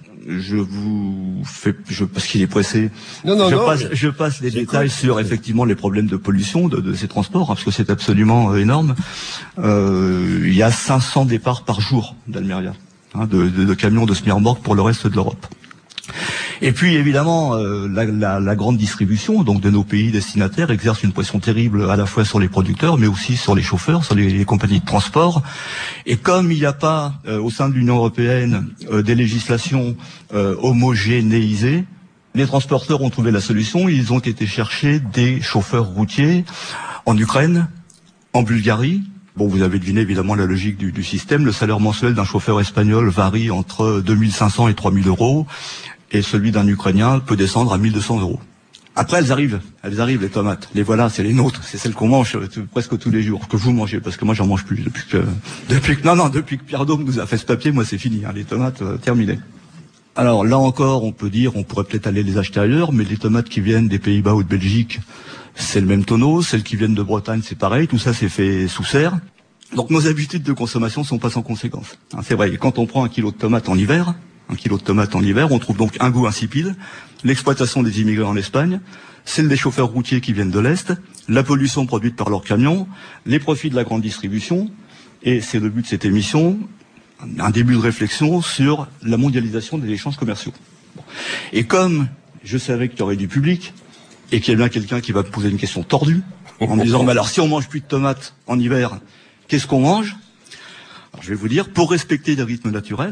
Parce qu'il est pressé. Je passe les détails sur effectivement les problèmes de pollution de ces transports, parce que c'est absolument énorme. Il y a 500 départs par jour d'Almeria, de camions de semi-remorques pour le reste de l'Europe. Et puis évidemment, la grande distribution donc de nos pays destinataires exerce une pression terrible à la fois sur les producteurs, mais aussi sur les chauffeurs, sur les compagnies de transport. Et comme il n'y a pas au sein de l'Union européenne des législations homogénéisées, les transporteurs ont trouvé la solution. Ils ont été chercher des chauffeurs routiers en Ukraine, en Bulgarie. Bon, vous avez deviné évidemment la logique du système. Le salaire mensuel d'un chauffeur espagnol varie entre 2500 et 3000 €. Et celui d'un Ukrainien peut descendre à 1200 €. Après, elles arrivent les tomates. Les voilà, c'est les nôtres, c'est celles qu'on mange presque tous les jours, que vous mangez, parce que moi j'en mange plus depuis que Pierre Daume nous a fait ce papier, moi c'est fini, les tomates terminées. Alors là encore, on pourrait peut-être aller les acheter ailleurs, mais les tomates qui viennent des Pays-Bas ou de Belgique, c'est le même tonneau, celles qui viennent de Bretagne, c'est pareil, tout ça c'est fait sous serre. Donc nos habitudes de consommation sont pas sans conséquences. C'est vrai, quand on prend un kilo de tomates en hiver, on trouve donc un goût insipide, l'exploitation des immigrés en Espagne, celle des chauffeurs routiers qui viennent de l'Est, la pollution produite par leurs camions, les profits de la grande distribution, et c'est le but de cette émission, un début de réflexion sur la mondialisation des échanges commerciaux. Et comme je savais qu'il y aurait du public, et qu'il y a bien quelqu'un qui va me poser une question tordue, en me disant, mais alors si on mange plus de tomates en hiver, qu'est-ce qu'on mange ? Alors je vais vous dire, pour respecter des rythmes naturels,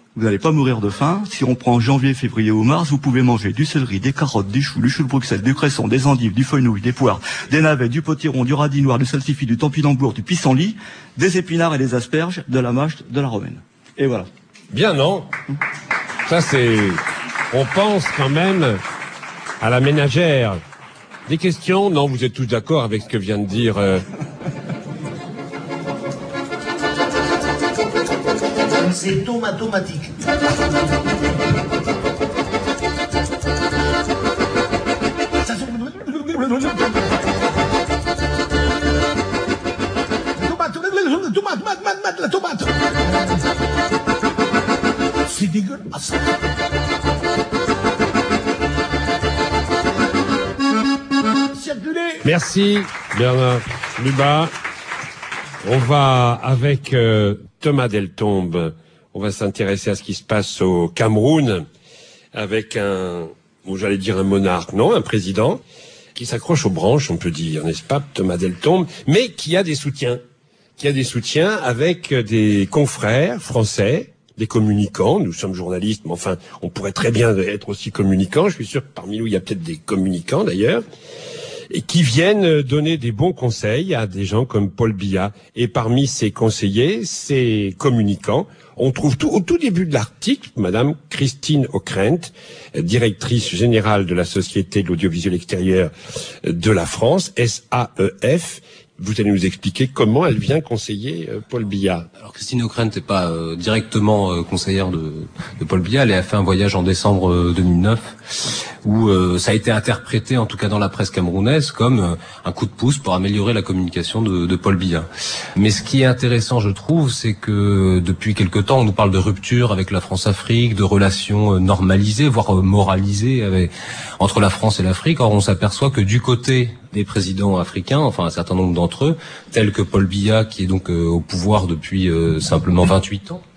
vous n'allez pas mourir de faim. Si on prend janvier, février ou mars, vous pouvez manger du céleri, des carottes, du chou de Bruxelles, du cresson, des endives, du fenouil, des poires, des navets, du potiron, du radis noir, du salsifis, du topinambour, du pissenlit, des épinards et des asperges, de la mâche, de la romaine. Et voilà. Bien, non? Ça, c'est... On pense quand même à la ménagère. Des questions? Non, vous êtes tous d'accord avec ce que vient de dire... C'est automatique. La tomate. C'est dégueulasse. Circulez. Merci, Bernard Lubat. On va avec Thomas Deltombe. On va s'intéresser à ce qui se passe au Cameroun avec un monarque, non, un président qui s'accroche aux branches, on peut dire, n'est-ce pas, Thomas Deltombe, mais qui a des soutiens. Avec des confrères français, des communicants. Nous sommes journalistes, mais enfin, on pourrait très bien être aussi communicants. Je suis sûr que parmi nous, il y a peut-être des communicants d'ailleurs, et qui viennent donner des bons conseils à des gens comme Paul Biya. Et parmi ces conseillers, ces communicants, on trouve au tout début de l'article, Madame Christine Ockrent, directrice générale de la Société de l'audiovisuel extérieur de la France, SAEF. Vous allez nous expliquer comment elle vient conseiller Paul Biya. Alors Christine Ockrent n'est pas directement conseillère de Paul Biya. Elle a fait un voyage en décembre 2009 où ça a été interprété, en tout cas dans la presse camerounaise, comme un coup de pouce pour améliorer la communication de Paul Biya. Mais ce qui est intéressant, je trouve, c'est que depuis quelque temps, on nous parle de rupture avec la France-Afrique, de relations normalisées, voire moralisées entre la France et l'Afrique. Or, on s'aperçoit que du côté des présidents africains, enfin un certain nombre d'entre eux, tels que Paul Biya, qui est donc au pouvoir depuis simplement 28 ans,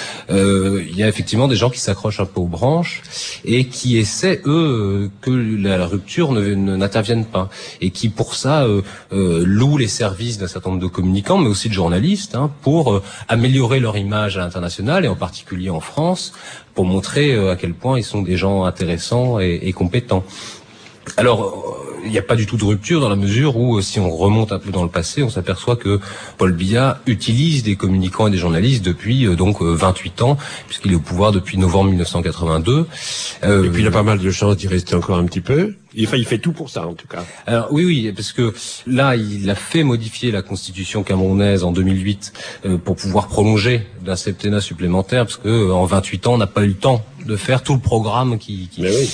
il y a effectivement des gens qui s'accrochent un peu aux branches et qui essaient, eux, que la rupture n'intervienne pas. Et qui, pour ça, louent les services d'un certain nombre de communicants, mais aussi de journalistes, pour améliorer leur image à l'international, et en particulier en France, pour montrer à quel point ils sont des gens intéressants et compétents. Alors, il n'y a pas du tout de rupture dans la mesure où, si on remonte un peu dans le passé, on s'aperçoit que Paul Biya utilise des communicants et des journalistes depuis 28 ans, puisqu'il est au pouvoir depuis novembre 1982. Et puis il a pas mal de chances d'y rester encore un petit peu. Il fait tout pour ça, en tout cas. Alors oui, parce que là, il a fait modifier la constitution camerounaise en 2008 pour pouvoir prolonger d'un septennat supplémentaire, parce que en 28 ans, on n'a pas eu le temps de faire tout le programme qui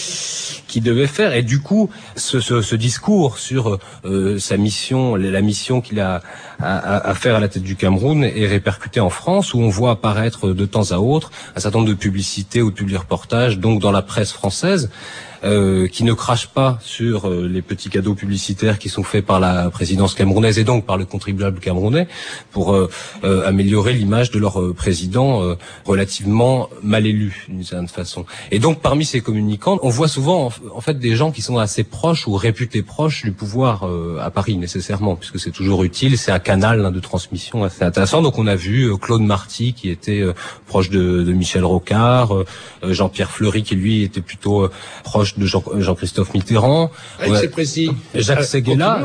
devait faire. Et du coup, ce discours sur sa mission, la mission qu'il a à faire à la tête du Cameroun est répercuté en France, où on voit apparaître de temps à autre un certain nombre de publicités ou de publi-reportages, donc dans la presse française, qui ne crachent pas sur les petits cadeaux publicitaires qui sont faits par la présidence camerounaise et donc par le contribuable camerounais pour améliorer l'image de leur président relativement mal élu d'une certaine façon. Et donc parmi ces communicants, on voit souvent en fait des gens qui sont assez proches ou réputés proches du pouvoir à Paris nécessairement, puisque c'est toujours utile, c'est un canal de transmission assez intéressant. Donc on a vu Claude Marty qui était proche de Michel Rocard, Jean-Pierre Fleury qui lui était plutôt proche de Jean-Christophe Mitterrand, c'est précis. Jacques Séguéla,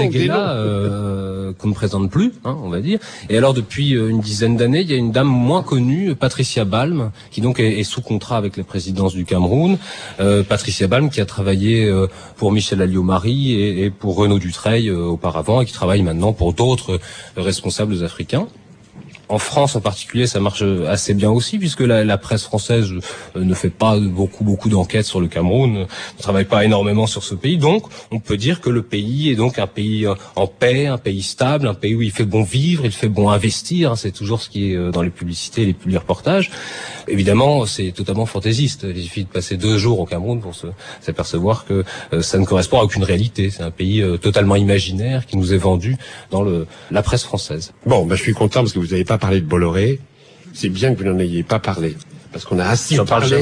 qu'on ne présente plus, on va dire. Et alors depuis une dizaine d'années, il y a une dame moins connue, Patricia Balme, qui donc est sous contrat avec la présidence du Cameroun. Patricia Balme qui a travaillé pour Michel Alliot-Marie et pour Renaud Dutreil auparavant, et qui travaille maintenant pour d'autres responsables africains. En France en particulier, ça marche assez bien aussi, puisque la presse française ne fait pas beaucoup d'enquêtes sur le Cameroun, ne travaille pas énormément sur ce pays. Donc, on peut dire que le pays est donc un pays en paix, un pays stable, un pays où il fait bon vivre, il fait bon investir. C'est toujours ce qui est dans les publicités, les reportages. Évidemment, c'est totalement fantaisiste. Il suffit de passer 2 jours au Cameroun pour s'apercevoir que ça ne correspond à aucune réalité. C'est un pays totalement imaginaire qui nous est vendu dans la presse française. Bon, je suis content parce que vous n'avez pas parlé de Bolloré. C'est bien que vous n'en ayez pas parlé. Parce qu'on a assez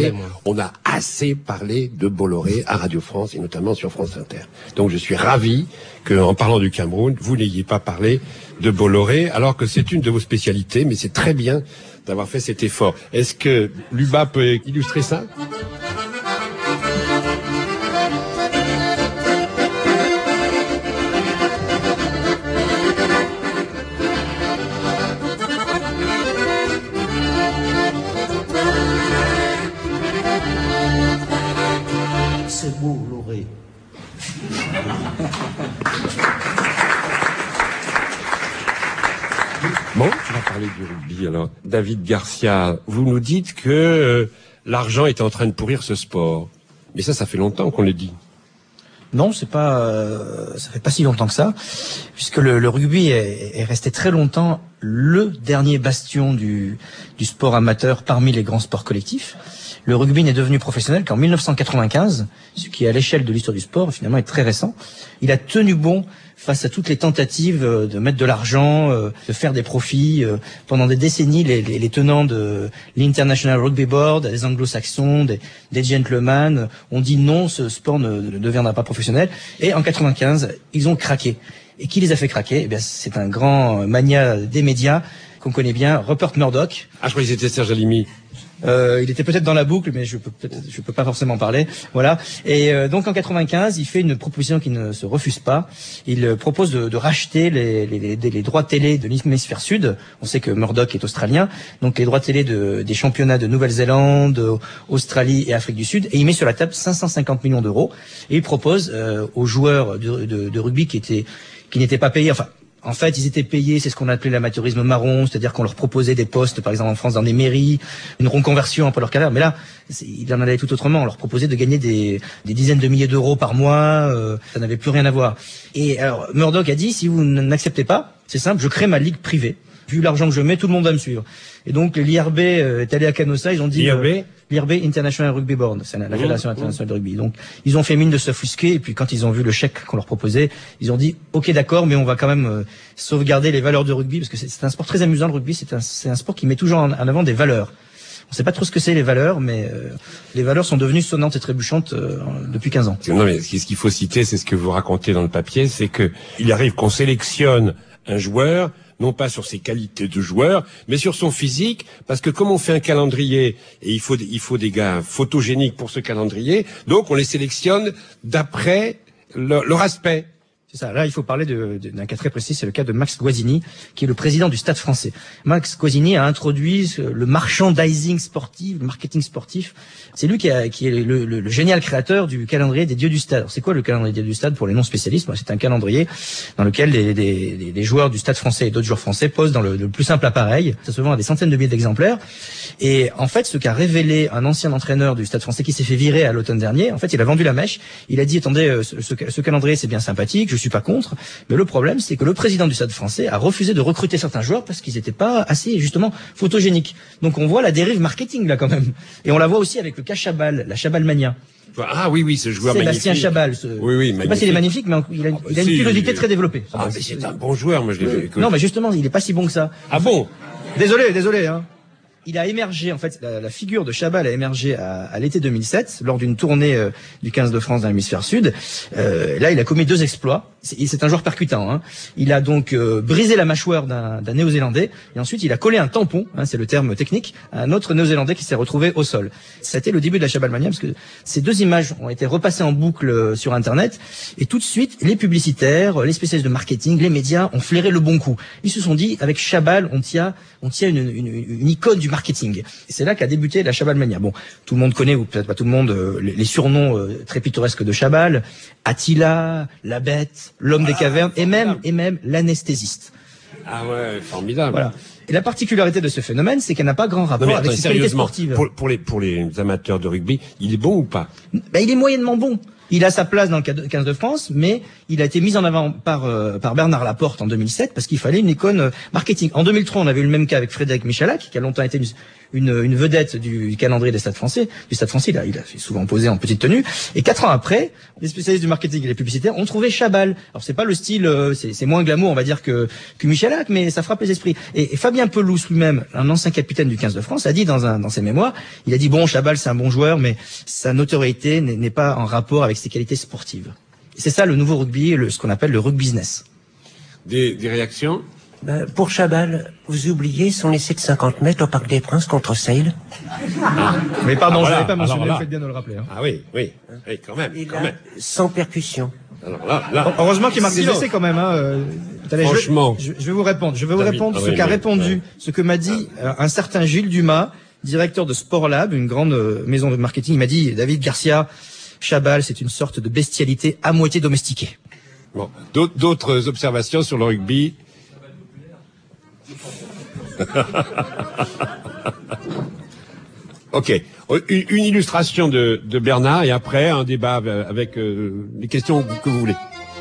parlé de Bolloré à Radio France et notamment sur France Inter. Donc je suis ravi qu'en parlant du Cameroun, vous n'ayez pas parlé de Bolloré, alors que c'est une de vos spécialités, mais c'est très bien d'avoir fait cet effort. Est-ce que Luba peut illustrer ça? C'est beau, Lauré. Bon, tu vas parler du rugby. Alors, David Garcia, vous nous dites que l'argent est en train de pourrir ce sport. Mais ça fait longtemps qu'on le dit. Non, c'est pas, ça fait pas si longtemps que ça, puisque le rugby est resté très longtemps le dernier bastion du sport amateur parmi les grands sports collectifs. Le rugby n'est devenu professionnel qu'en 1995, ce qui à l'échelle de l'histoire du sport finalement est très récent. Il a tenu bon face à toutes les tentatives de mettre de l'argent, de faire des profits. Pendant des décennies, les tenants de l'International Rugby Board, les anglo-saxons, des gentlemen, ont dit non, ce sport ne deviendra pas professionnel. Et en 95, ils ont craqué. Et qui les a fait craquer? Eh bien, c'est un grand mania des médias qu'on connaît bien, Rupert Murdoch. Ah, je croyais que c'était Serge Halimi. Il était peut-être dans la boucle, mais je peux pas forcément parler. Voilà. Et donc en 95, il fait une proposition qui ne se refuse pas. Il propose de racheter les droits télé de l'hémisphère sud. On sait que Murdoch est australien, donc les droits télé des championnats de Nouvelle-Zélande, Australie et Afrique du Sud. Et il met sur la table 550 millions d'euros. Et il propose aux joueurs de rugby qui n'étaient pas payés. Enfin, en fait, ils étaient payés, c'est ce qu'on appelait l'amateurisme marron, c'est-à-dire qu'on leur proposait des postes, par exemple en France, dans des mairies, une reconversion un peu leur carrière. Mais là, il en allait tout autrement. On leur proposait de gagner des dizaines de milliers d'euros par mois. Ça n'avait plus rien à voir. Et alors, Murdoch a dit, si vous n'acceptez pas, c'est simple, je crée ma ligue privée. Vu l'argent que je mets, tout le monde va me suivre. Et donc, l'IRB est allé à Canossa, ils ont dit... L'IRB International Rugby Board, c'est la Fédération internationale de rugby. Donc, ils ont fait mine de s'offusquer, et puis quand ils ont vu le chèque qu'on leur proposait, ils ont dit, ok, d'accord, mais on va quand même sauvegarder les valeurs de rugby, parce que c'est un sport très amusant, le rugby, c'est un sport qui met toujours en avant des valeurs. On sait pas trop ce que c'est les valeurs, mais les valeurs sont devenues sonnantes et trébuchantes depuis 15 ans. Non, mais ce qu'il faut citer, c'est ce que vous racontez dans le papier, c'est que il arrive qu'on sélectionne un joueur, non pas sur ses qualités de joueur, mais sur son physique, parce que comme on fait un calendrier, et il faut des gars photogéniques pour ce calendrier, donc on les sélectionne d'après leur aspect. C'est ça. Là, il faut parler d'un cas très précis, c'est le cas de Max Guazzini, qui est le président du Stade français. Max Guazzini a introduit le merchandising sportif, le marketing sportif. C'est lui qui est le génial créateur du calendrier des dieux du stade. Alors, c'est quoi le calendrier des dieux du stade pour les non-spécialistes? C'est un calendrier dans lequel des joueurs du Stade français et d'autres joueurs français posent dans le plus simple appareil. Ça se vend à des centaines de milliers d'exemplaires. Et en fait, ce qu'a révélé un ancien entraîneur du Stade français qui s'est fait virer à l'automne dernier, en fait, il a vendu la mèche. Il a dit, attendez, ce calendrier, c'est bien sympathique, je suis pas contre, mais le problème, c'est que le président du Stade français a refusé de recruter certains joueurs parce qu'ils n'étaient pas assez, justement, photogéniques. Donc on voit la dérive marketing, là, quand même. Et on la voit aussi avec le cas Chabal, la Chabal Mania. Ah oui, ce joueur Sébastien magnifique. Chabal. Oui, magnifique. Je sais pas s'il est magnifique, mais il a une pilosité très développée. Ah, mais c'est un bon joueur, moi je l'ai vu. Non, mais justement, il est pas si bon que ça. Ah bon? Désolé, hein. Il a émergé, en fait, la figure de Chabal a émergé à l'été 2007, lors d'une tournée du 15 de France dans l'hémisphère sud. Là, il a commis 2 exploits. C'est un joueur percutant. Hein. Il a donc brisé la mâchoire d'un Néo-Zélandais, et ensuite il a collé un tampon, c'est le terme technique, à un autre Néo-Zélandais qui s'est retrouvé au sol. C'était le début de la Chabalmania, parce que ces 2 images ont été repassées en boucle sur Internet, et tout de suite, les publicitaires, les spécialistes de marketing, les médias ont flairé le bon coup. Ils se sont dit, avec Chabal, on tient une icône du marketing. Et c'est là qu'a débuté la Chabalmania. Bon, tout le monde connaît, ou peut-être pas tout le monde, les surnoms très pittoresques de Chabal, Attila, la Bête, l'homme des cavernes, et même l'anesthésiste. Ah ouais, formidable. Voilà. Et la particularité de ce phénomène, c'est qu'elle n'a pas grand rapport avec ses qualités sportives. Pour les amateurs de rugby, il est bon ou pas? Il est moyennement bon. Il a sa place dans le 15 de France, mais il a été mis en avant par Bernard Laporte en 2007 parce qu'il fallait une icône marketing. En 2003, on avait eu le même cas avec Frédéric Michalak, qui a longtemps été une vedette du calendrier des Stades français. Du Stade français, il a souvent posé en petite tenue. Et 4 ans après, les spécialistes du marketing et les publicitaires ont trouvé Chabal. Alors c'est pas le style, c'est moins glamour, on va dire, que Michalak, mais ça frappe les esprits. Et Fabien Pelouse lui-même, un ancien capitaine du 15 de France, a dit dans ses mémoires, il a dit bon, Chabal c'est un bon joueur, mais sa notoriété n'est pas en rapport avec ses qualités sportives. Et c'est ça le nouveau rugby, ce qu'on appelle le rugby business. Des réactions? Pour Chabal, vous oubliez son essai de 50 mètres au Parc des Princes contre Sale. Mais pardon, je voilà. l'avais pas mentionné, Alors là. vous faites bien de le rappeler. Hein. Ah oui, quand même. Sans percussion. Alors là. Heureusement qu'il marque des Silence. essais quand même. Attendez, Franchement. je vais vous répondre. Je vais vous David. répondre Ah ce oui, qu'a mais- répondu, ouais. ce que m'a dit un certain Gilles Dumas, directeur de Sport Lab, une grande maison de marketing. Il m'a dit, David Garcia, Chabal, c'est une sorte de bestialité à moitié domestiquée. Bon, d'autres observations sur le rugby. Ok, une illustration de Bernard et après un débat avec les questions que vous voulez.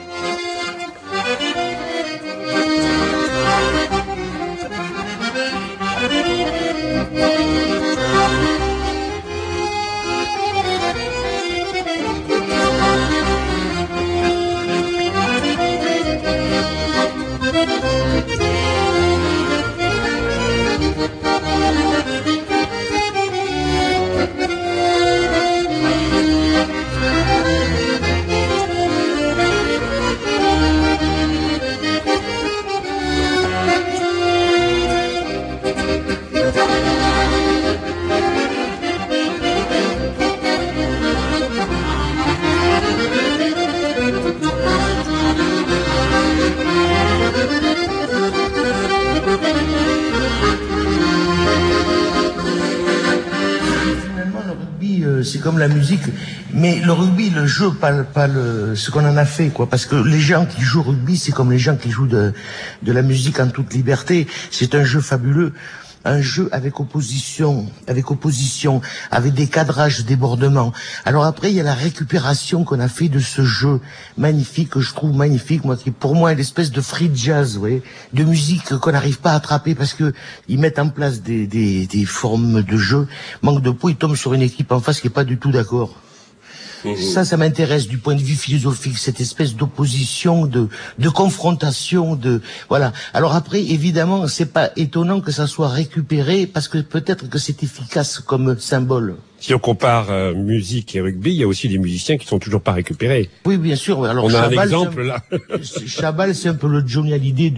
C'est comme la musique, mais le rugby, le jeu, pas ce qu'on en a fait, quoi. Parce que les gens qui jouent au rugby, c'est comme les gens qui jouent de la musique en toute liberté. C'est un jeu fabuleux. Un jeu avec opposition, avec des cadrages, débordements. Alors après, il y a la récupération qu'on a fait de ce jeu magnifique, que je trouve magnifique, moi, qui pour moi est l'espèce de free jazz, vous voyez, de musique qu'on n'arrive pas à attraper parce que ils mettent en place des formes de jeu. Manque de peau, ils tombent sur une équipe en face qui est pas du tout d'accord. Ça m'intéresse du point de vue philosophique, cette espèce d'opposition, de confrontation, voilà. Alors après, évidemment, c'est pas étonnant que ça soit récupéré parce que peut-être que c'est efficace comme symbole. Si on compare musique et rugby, il y a aussi des musiciens qui sont toujours pas récupérés. Oui, bien sûr. Alors, on a Chabal, un exemple là. Chabal, c'est un peu le Johnny Hallyday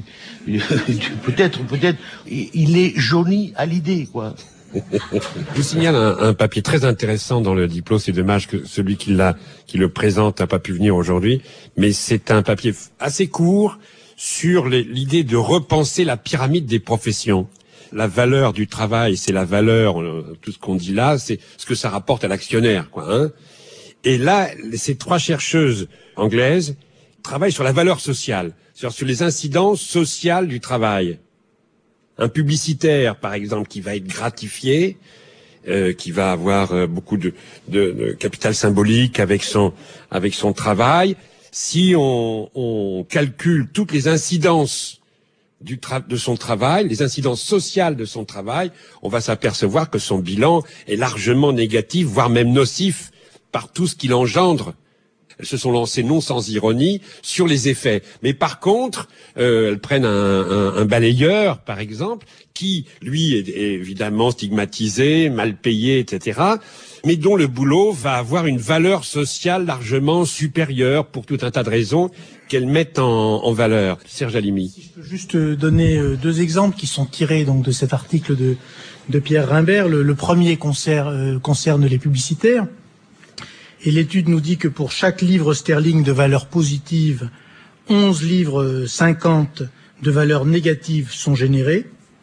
peut-être, il est Johnny Hallyday, quoi. Je vous signale un papier très intéressant dans le diplôme. C'est dommage que celui qui le présente n'a pas pu venir aujourd'hui, mais c'est un papier assez court sur l'idée de repenser la pyramide des professions. La valeur du travail, c'est la valeur, tout ce qu'on dit là, c'est ce que ça rapporte à l'actionnaire, quoi. Hein. Et là, ces trois chercheuses anglaises travaillent sur la valeur sociale, sur les incidences sociales du travail. Un publicitaire, par exemple, qui va être gratifié, qui va avoir beaucoup de capital symbolique avec son travail. Si on calcule toutes les incidences de son travail, les incidences sociales de son travail, on va s'apercevoir que son bilan est largement négatif, voire même nocif, par tout ce qu'il engendre. Elles se sont lancées, non sans ironie, sur les effets. Mais par contre, elles prennent un balayeur, par exemple, qui, lui, est évidemment stigmatisé, mal payé, etc., mais dont le boulot va avoir une valeur sociale largement supérieure pour tout un tas de raisons qu'elles mettent en valeur. Serge Halimi. Si je peux juste donner deux exemples qui sont tirés donc de cet article de Pierre Rimbert. Le premier concerne les publicitaires. Et l'étude nous dit que pour chaque livre sterling de valeur positive, 11 livres 50 de valeur négative sont générés.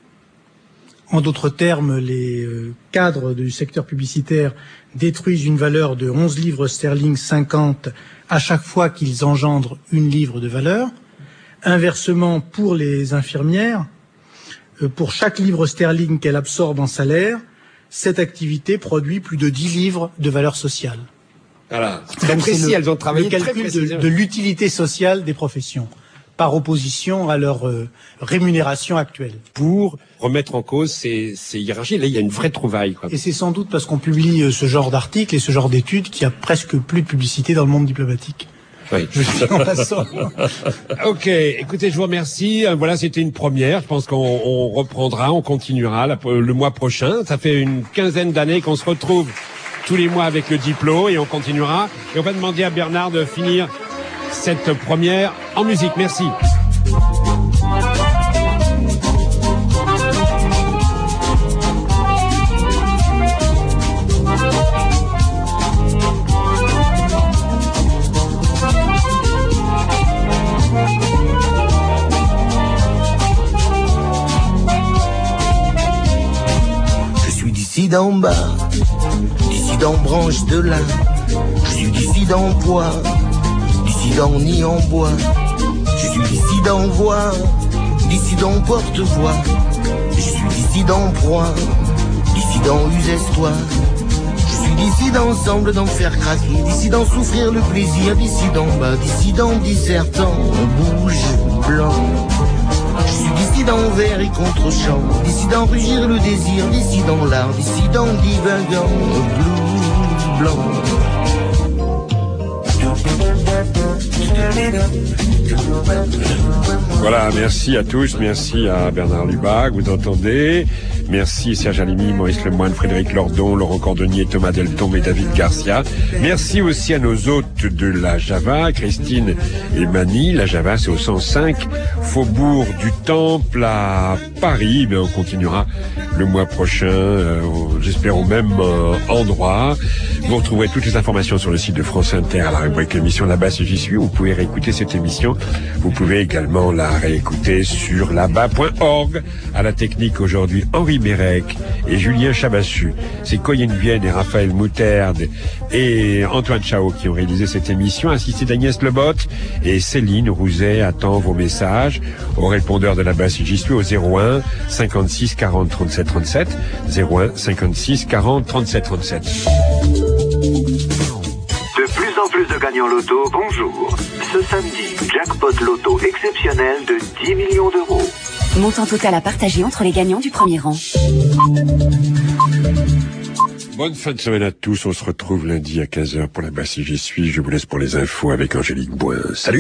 En d'autres termes, les cadres du secteur publicitaire détruisent une valeur de 11 livres sterling 50 à chaque fois qu'ils engendrent une livre de valeur. Inversement, pour les infirmières, pour chaque livre sterling qu'elle absorbe en salaire, cette activité produit plus de 10 livres de valeur sociale. Voilà, très précis, elles ont travaillé très précisément. Le calcul de l'utilité sociale des professions, par opposition à leur rémunération actuelle. Pour remettre en cause ces hiérarchies, là il y a une vraie trouvaille, quoi. Et c'est sans doute parce qu'on publie ce genre d'articles et ce genre d'études qu'il y a presque plus de publicité dans le monde diplomatique. Oui. Je suis en passant. Ok, écoutez, je vous remercie. Voilà, c'était une première. Je pense qu'on reprendra, on continuera le mois prochain. Ça fait une quinzaine d'années qu'on se retrouve tous les mois avec le diplôme et on continuera. Et on va demander à Bernard de finir cette première en musique. Merci. dissident bas, dissident branche de lin. Je suis dissident bois, dissident nid en bois. Je suis dissident voix, dissident porte-voix. Je suis dissident proie, dissident use-toi. Je suis dissident ensemble d'en faire craquer, dissident souffrir le plaisir, dissident bas, dissident dissertant, bouge blanc. Je suis dissident vert et contre-champ, dissident rugir le désir, dissident l'art, dissident divagant, bleu, blanc. Voilà, merci à tous, merci à Bernard Lubac, vous entendez. Merci Serge Alimi, Maurice Lemoine, Frédéric Lordon, Laurent Cordonnier, Thomas Deltombe et David Garcia. Merci aussi à nos hôtes de la Java, Christine et Mani. La Java, c'est au 105 Faubourg du Temple à Paris. Mais on continuera le mois prochain, j'espère au même endroit. Vous retrouverez toutes les informations sur le site de France Inter à la rubrique émission Là-bas si j'y suis. Vous pouvez réécouter cette émission. Vous pouvez également la réécouter sur là-bas.org. À la technique aujourd'hui, Henri Bérec et Julien Chabassu. C'est Coyenne Vienne et Raphaël Mouterde et Antoine Chao qui ont réalisé cette émission, assisté d'Agnès Lebotte, et Céline Rouzet attend vos messages au répondeur de Là-bas si j'y suis au 01 56 40 37 37, 01 56 40 37 37. De plus en plus de gagnants loto, bonjour. Ce samedi, jackpot loto exceptionnel de 10 millions d'euros. Montant total à partager entre les gagnants du premier rang. Bonne fin de semaine à tous. On se retrouve lundi à 15h pour Là-bas si j'y suis. Je vous laisse pour les infos avec Angélique Boin. Salut!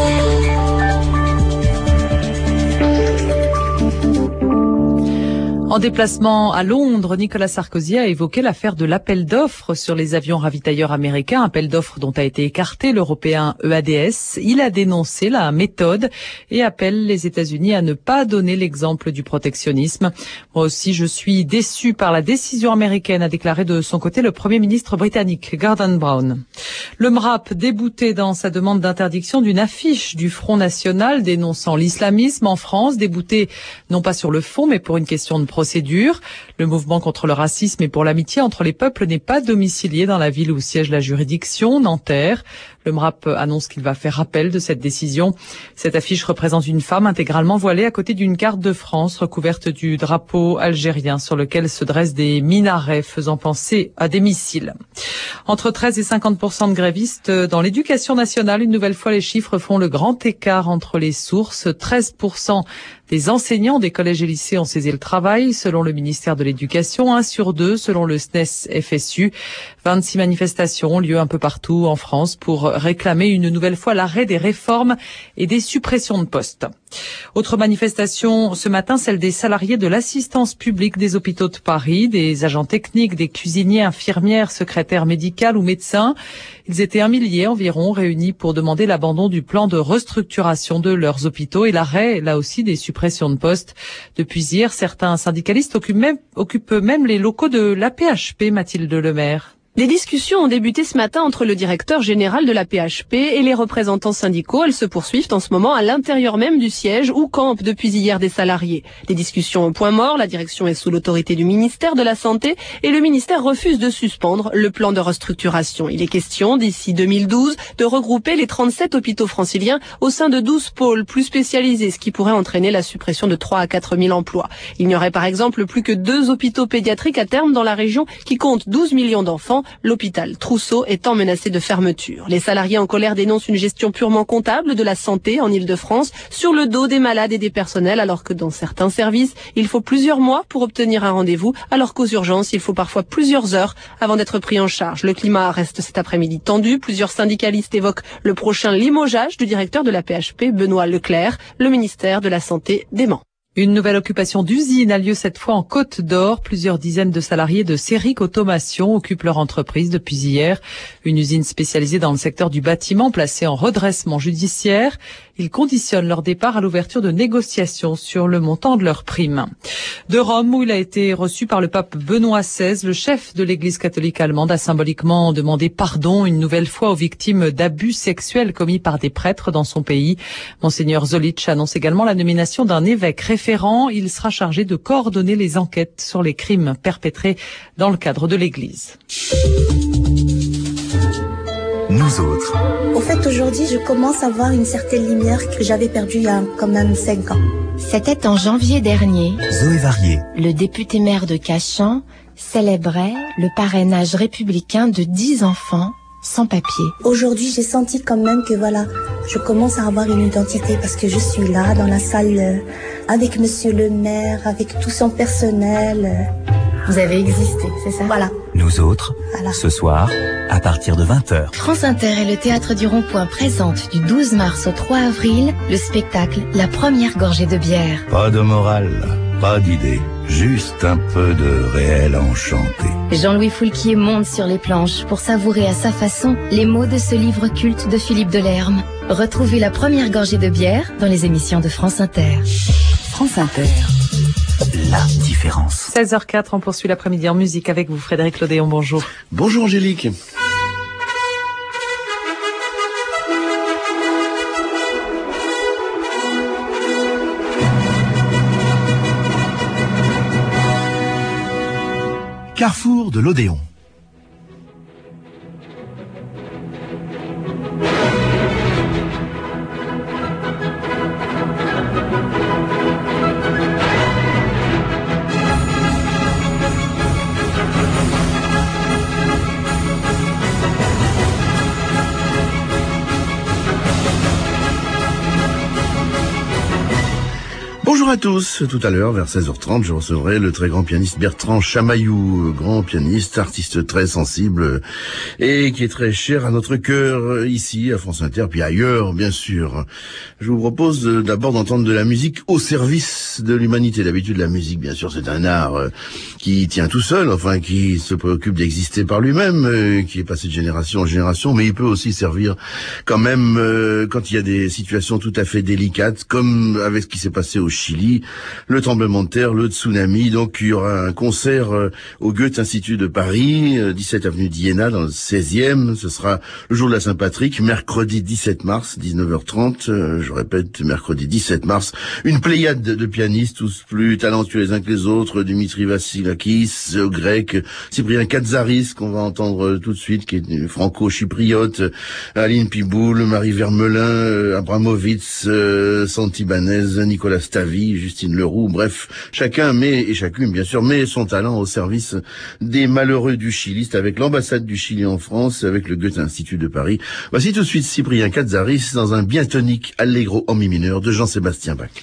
En déplacement à Londres, Nicolas Sarkozy a évoqué l'affaire de l'appel d'offres sur les avions ravitailleurs américains, appel d'offres dont a été écarté l'européen EADS. Il a dénoncé la méthode et appelle les États-Unis à ne pas donner l'exemple du protectionnisme. Moi aussi, je suis déçu par la décision américaine, a déclaré de son côté le Premier ministre britannique, Gordon Brown. Le MRAP, débouté dans sa demande d'interdiction d'une affiche du Front National dénonçant l'islamisme en France, débouté non pas sur le fond, mais pour une question de procédure. Le mouvement contre le racisme et pour l'amitié entre les peuples n'est pas domicilié dans la ville où siège la juridiction, Nanterre. Le MRAP annonce qu'il va faire appel de cette décision. Cette affiche représente une femme intégralement voilée à côté d'une carte de France recouverte du drapeau algérien sur lequel se dressent des minarets faisant penser à des missiles. Entre 13 et 50% de grévistes dans l'éducation nationale. Une nouvelle fois, les chiffres font le grand écart entre les sources. 13% des enseignants des collèges et lycées ont cessé le travail, selon le ministère de l'Éducation, 1 sur 2 selon le SNES-FSU. 26 manifestations ont lieu un peu partout en France pour réclamer une nouvelle fois l'arrêt des réformes et des suppressions de postes. Autre manifestation ce matin, celle des salariés de l'assistance publique des hôpitaux de Paris, des agents techniques, des cuisiniers, infirmières, secrétaires médicales ou médecins. Ils étaient 1 millier environ réunis pour demander l'abandon du plan de restructuration de leurs hôpitaux et l'arrêt, là aussi, des suppressions de postes. Depuis hier, certains syndicalistes occupent même les locaux de l'AP-HP, Mathilde Lemaire. Des discussions ont débuté ce matin entre le directeur général de la PHP et les représentants syndicaux. Elles se poursuivent en ce moment à l'intérieur même du siège où campent depuis hier des salariés. Des discussions au point mort, la direction est sous l'autorité du ministère de la Santé et le ministère refuse de suspendre le plan de restructuration. Il est question, d'ici 2012, de regrouper les 37 hôpitaux franciliens au sein de 12 pôles plus spécialisés, ce qui pourrait entraîner la suppression de 3 à 4 000 emplois. Il n'y aurait par exemple plus que 2 hôpitaux pédiatriques à terme dans la région qui compte 12 millions d'enfants. L'hôpital Trousseau étant menacé de fermeture. Les salariés en colère dénoncent une gestion purement comptable de la santé en Île-de-France sur le dos des malades et des personnels, alors que dans certains services, il faut plusieurs mois pour obtenir un rendez-vous, alors qu'aux urgences, il faut parfois plusieurs heures avant d'être pris en charge. Le climat reste cet après-midi tendu. Plusieurs syndicalistes évoquent le prochain limogeage du directeur de la PHP, Benoît Leclerc. Le ministère de la Santé dément. Une nouvelle occupation d'usine a lieu cette fois en Côte d'Or. Plusieurs dizaines de salariés de Séric Automation occupent leur entreprise depuis hier. Une usine spécialisée dans le secteur du bâtiment placée en redressement judiciaire. Ils conditionnent leur départ à l'ouverture de négociations sur le montant de leur prime. De Rome, où il a été reçu par le pape Benoît XVI, le chef de l'Église catholique allemande a symboliquement demandé pardon une nouvelle fois aux victimes d'abus sexuels commis par des prêtres dans son pays. Monseigneur Zolich annonce également la nomination d'un évêque référent. Il sera chargé de coordonner les enquêtes sur les crimes perpétrés dans le cadre de l'Église. Nous autres. Au fait, aujourd'hui, je commence à voir une certaine lumière que j'avais perdue il y a quand même 5 ans. C'était en janvier dernier. Zoé Varier. Le député maire de Cachan célébrait le parrainage républicain de 10 enfants sans papier. Aujourd'hui, j'ai senti quand même que voilà, je commence à avoir une identité parce que je suis là dans la salle avec monsieur le maire, avec tout son personnel. Vous avez existé, c'est ça? Voilà. Nous autres, voilà. Ce soir, à partir de 20h. France Inter et le Théâtre du Rond-Point présentent du 12 mars au 3 avril le spectacle La première gorgée de bière. Pas de morale, pas d'idée, juste un peu de réel enchanté. Jean-Louis Foulquier monte sur les planches pour savourer à sa façon les mots de ce livre culte de Philippe Delerme. Retrouvez La première gorgée de bière dans les émissions de France Inter. France Inter. La différence. 16h04, on poursuit l'après-midi en musique avec vous, Frédéric Lodéon, bonjour. Bonjour Angélique. Carrefour de l'Odéon. Bonjour à tous. Tout à l'heure, vers 16h30, je recevrai le très grand pianiste Bertrand Chamaillou, grand pianiste, artiste très sensible et qui est très cher à notre cœur ici, à France Inter, puis ailleurs, bien sûr. Je vous propose d'abord d'entendre de la musique au service de l'humanité. D'habitude, la musique, bien sûr, c'est un art qui tient tout seul, enfin, qui se préoccupe d'exister par lui-même, qui est passé de génération en génération, mais il peut aussi servir quand même quand il y a des situations tout à fait délicates, comme avec ce qui s'est passé au Chili, le tremblement de terre, le tsunami. Donc il y aura un concert au Goethe-Institut de Paris, 17 avenue d'Iéna, dans le 16e. Ce sera le jour de la Saint-Patrick, mercredi 17 mars, 19h30. Je répète, mercredi 17 mars. Une pléiade de pianistes, tous plus talentueux les uns que les autres. Dimitri Vassilakis, grec, Cyprien Katsaris, qu'on va entendre tout de suite, qui est franco-chypriote, Aline Piboul, Marie Vermelin, Abramovitz, Santi Banez, Nicolas Stavi, Justine Leroux, bref, chacun met, et chacune bien sûr, met son talent au service des malheureux du Chili. C'est avec l'ambassade du Chili en France, avec le Goethe-Institut de Paris. Voici tout de suite Cyprien Katsaris dans un bien tonique allegro en mi mineur de Jean-Sébastien Bach.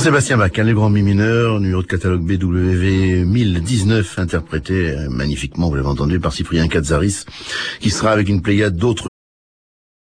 Jean-Sébastien Bach, le grand mi mineur, numéro de catalogue BWV 1019, interprété magnifiquement, vous l'avez entendu, par Cyprien Katsaris, qui sera avec une pléiade d'autres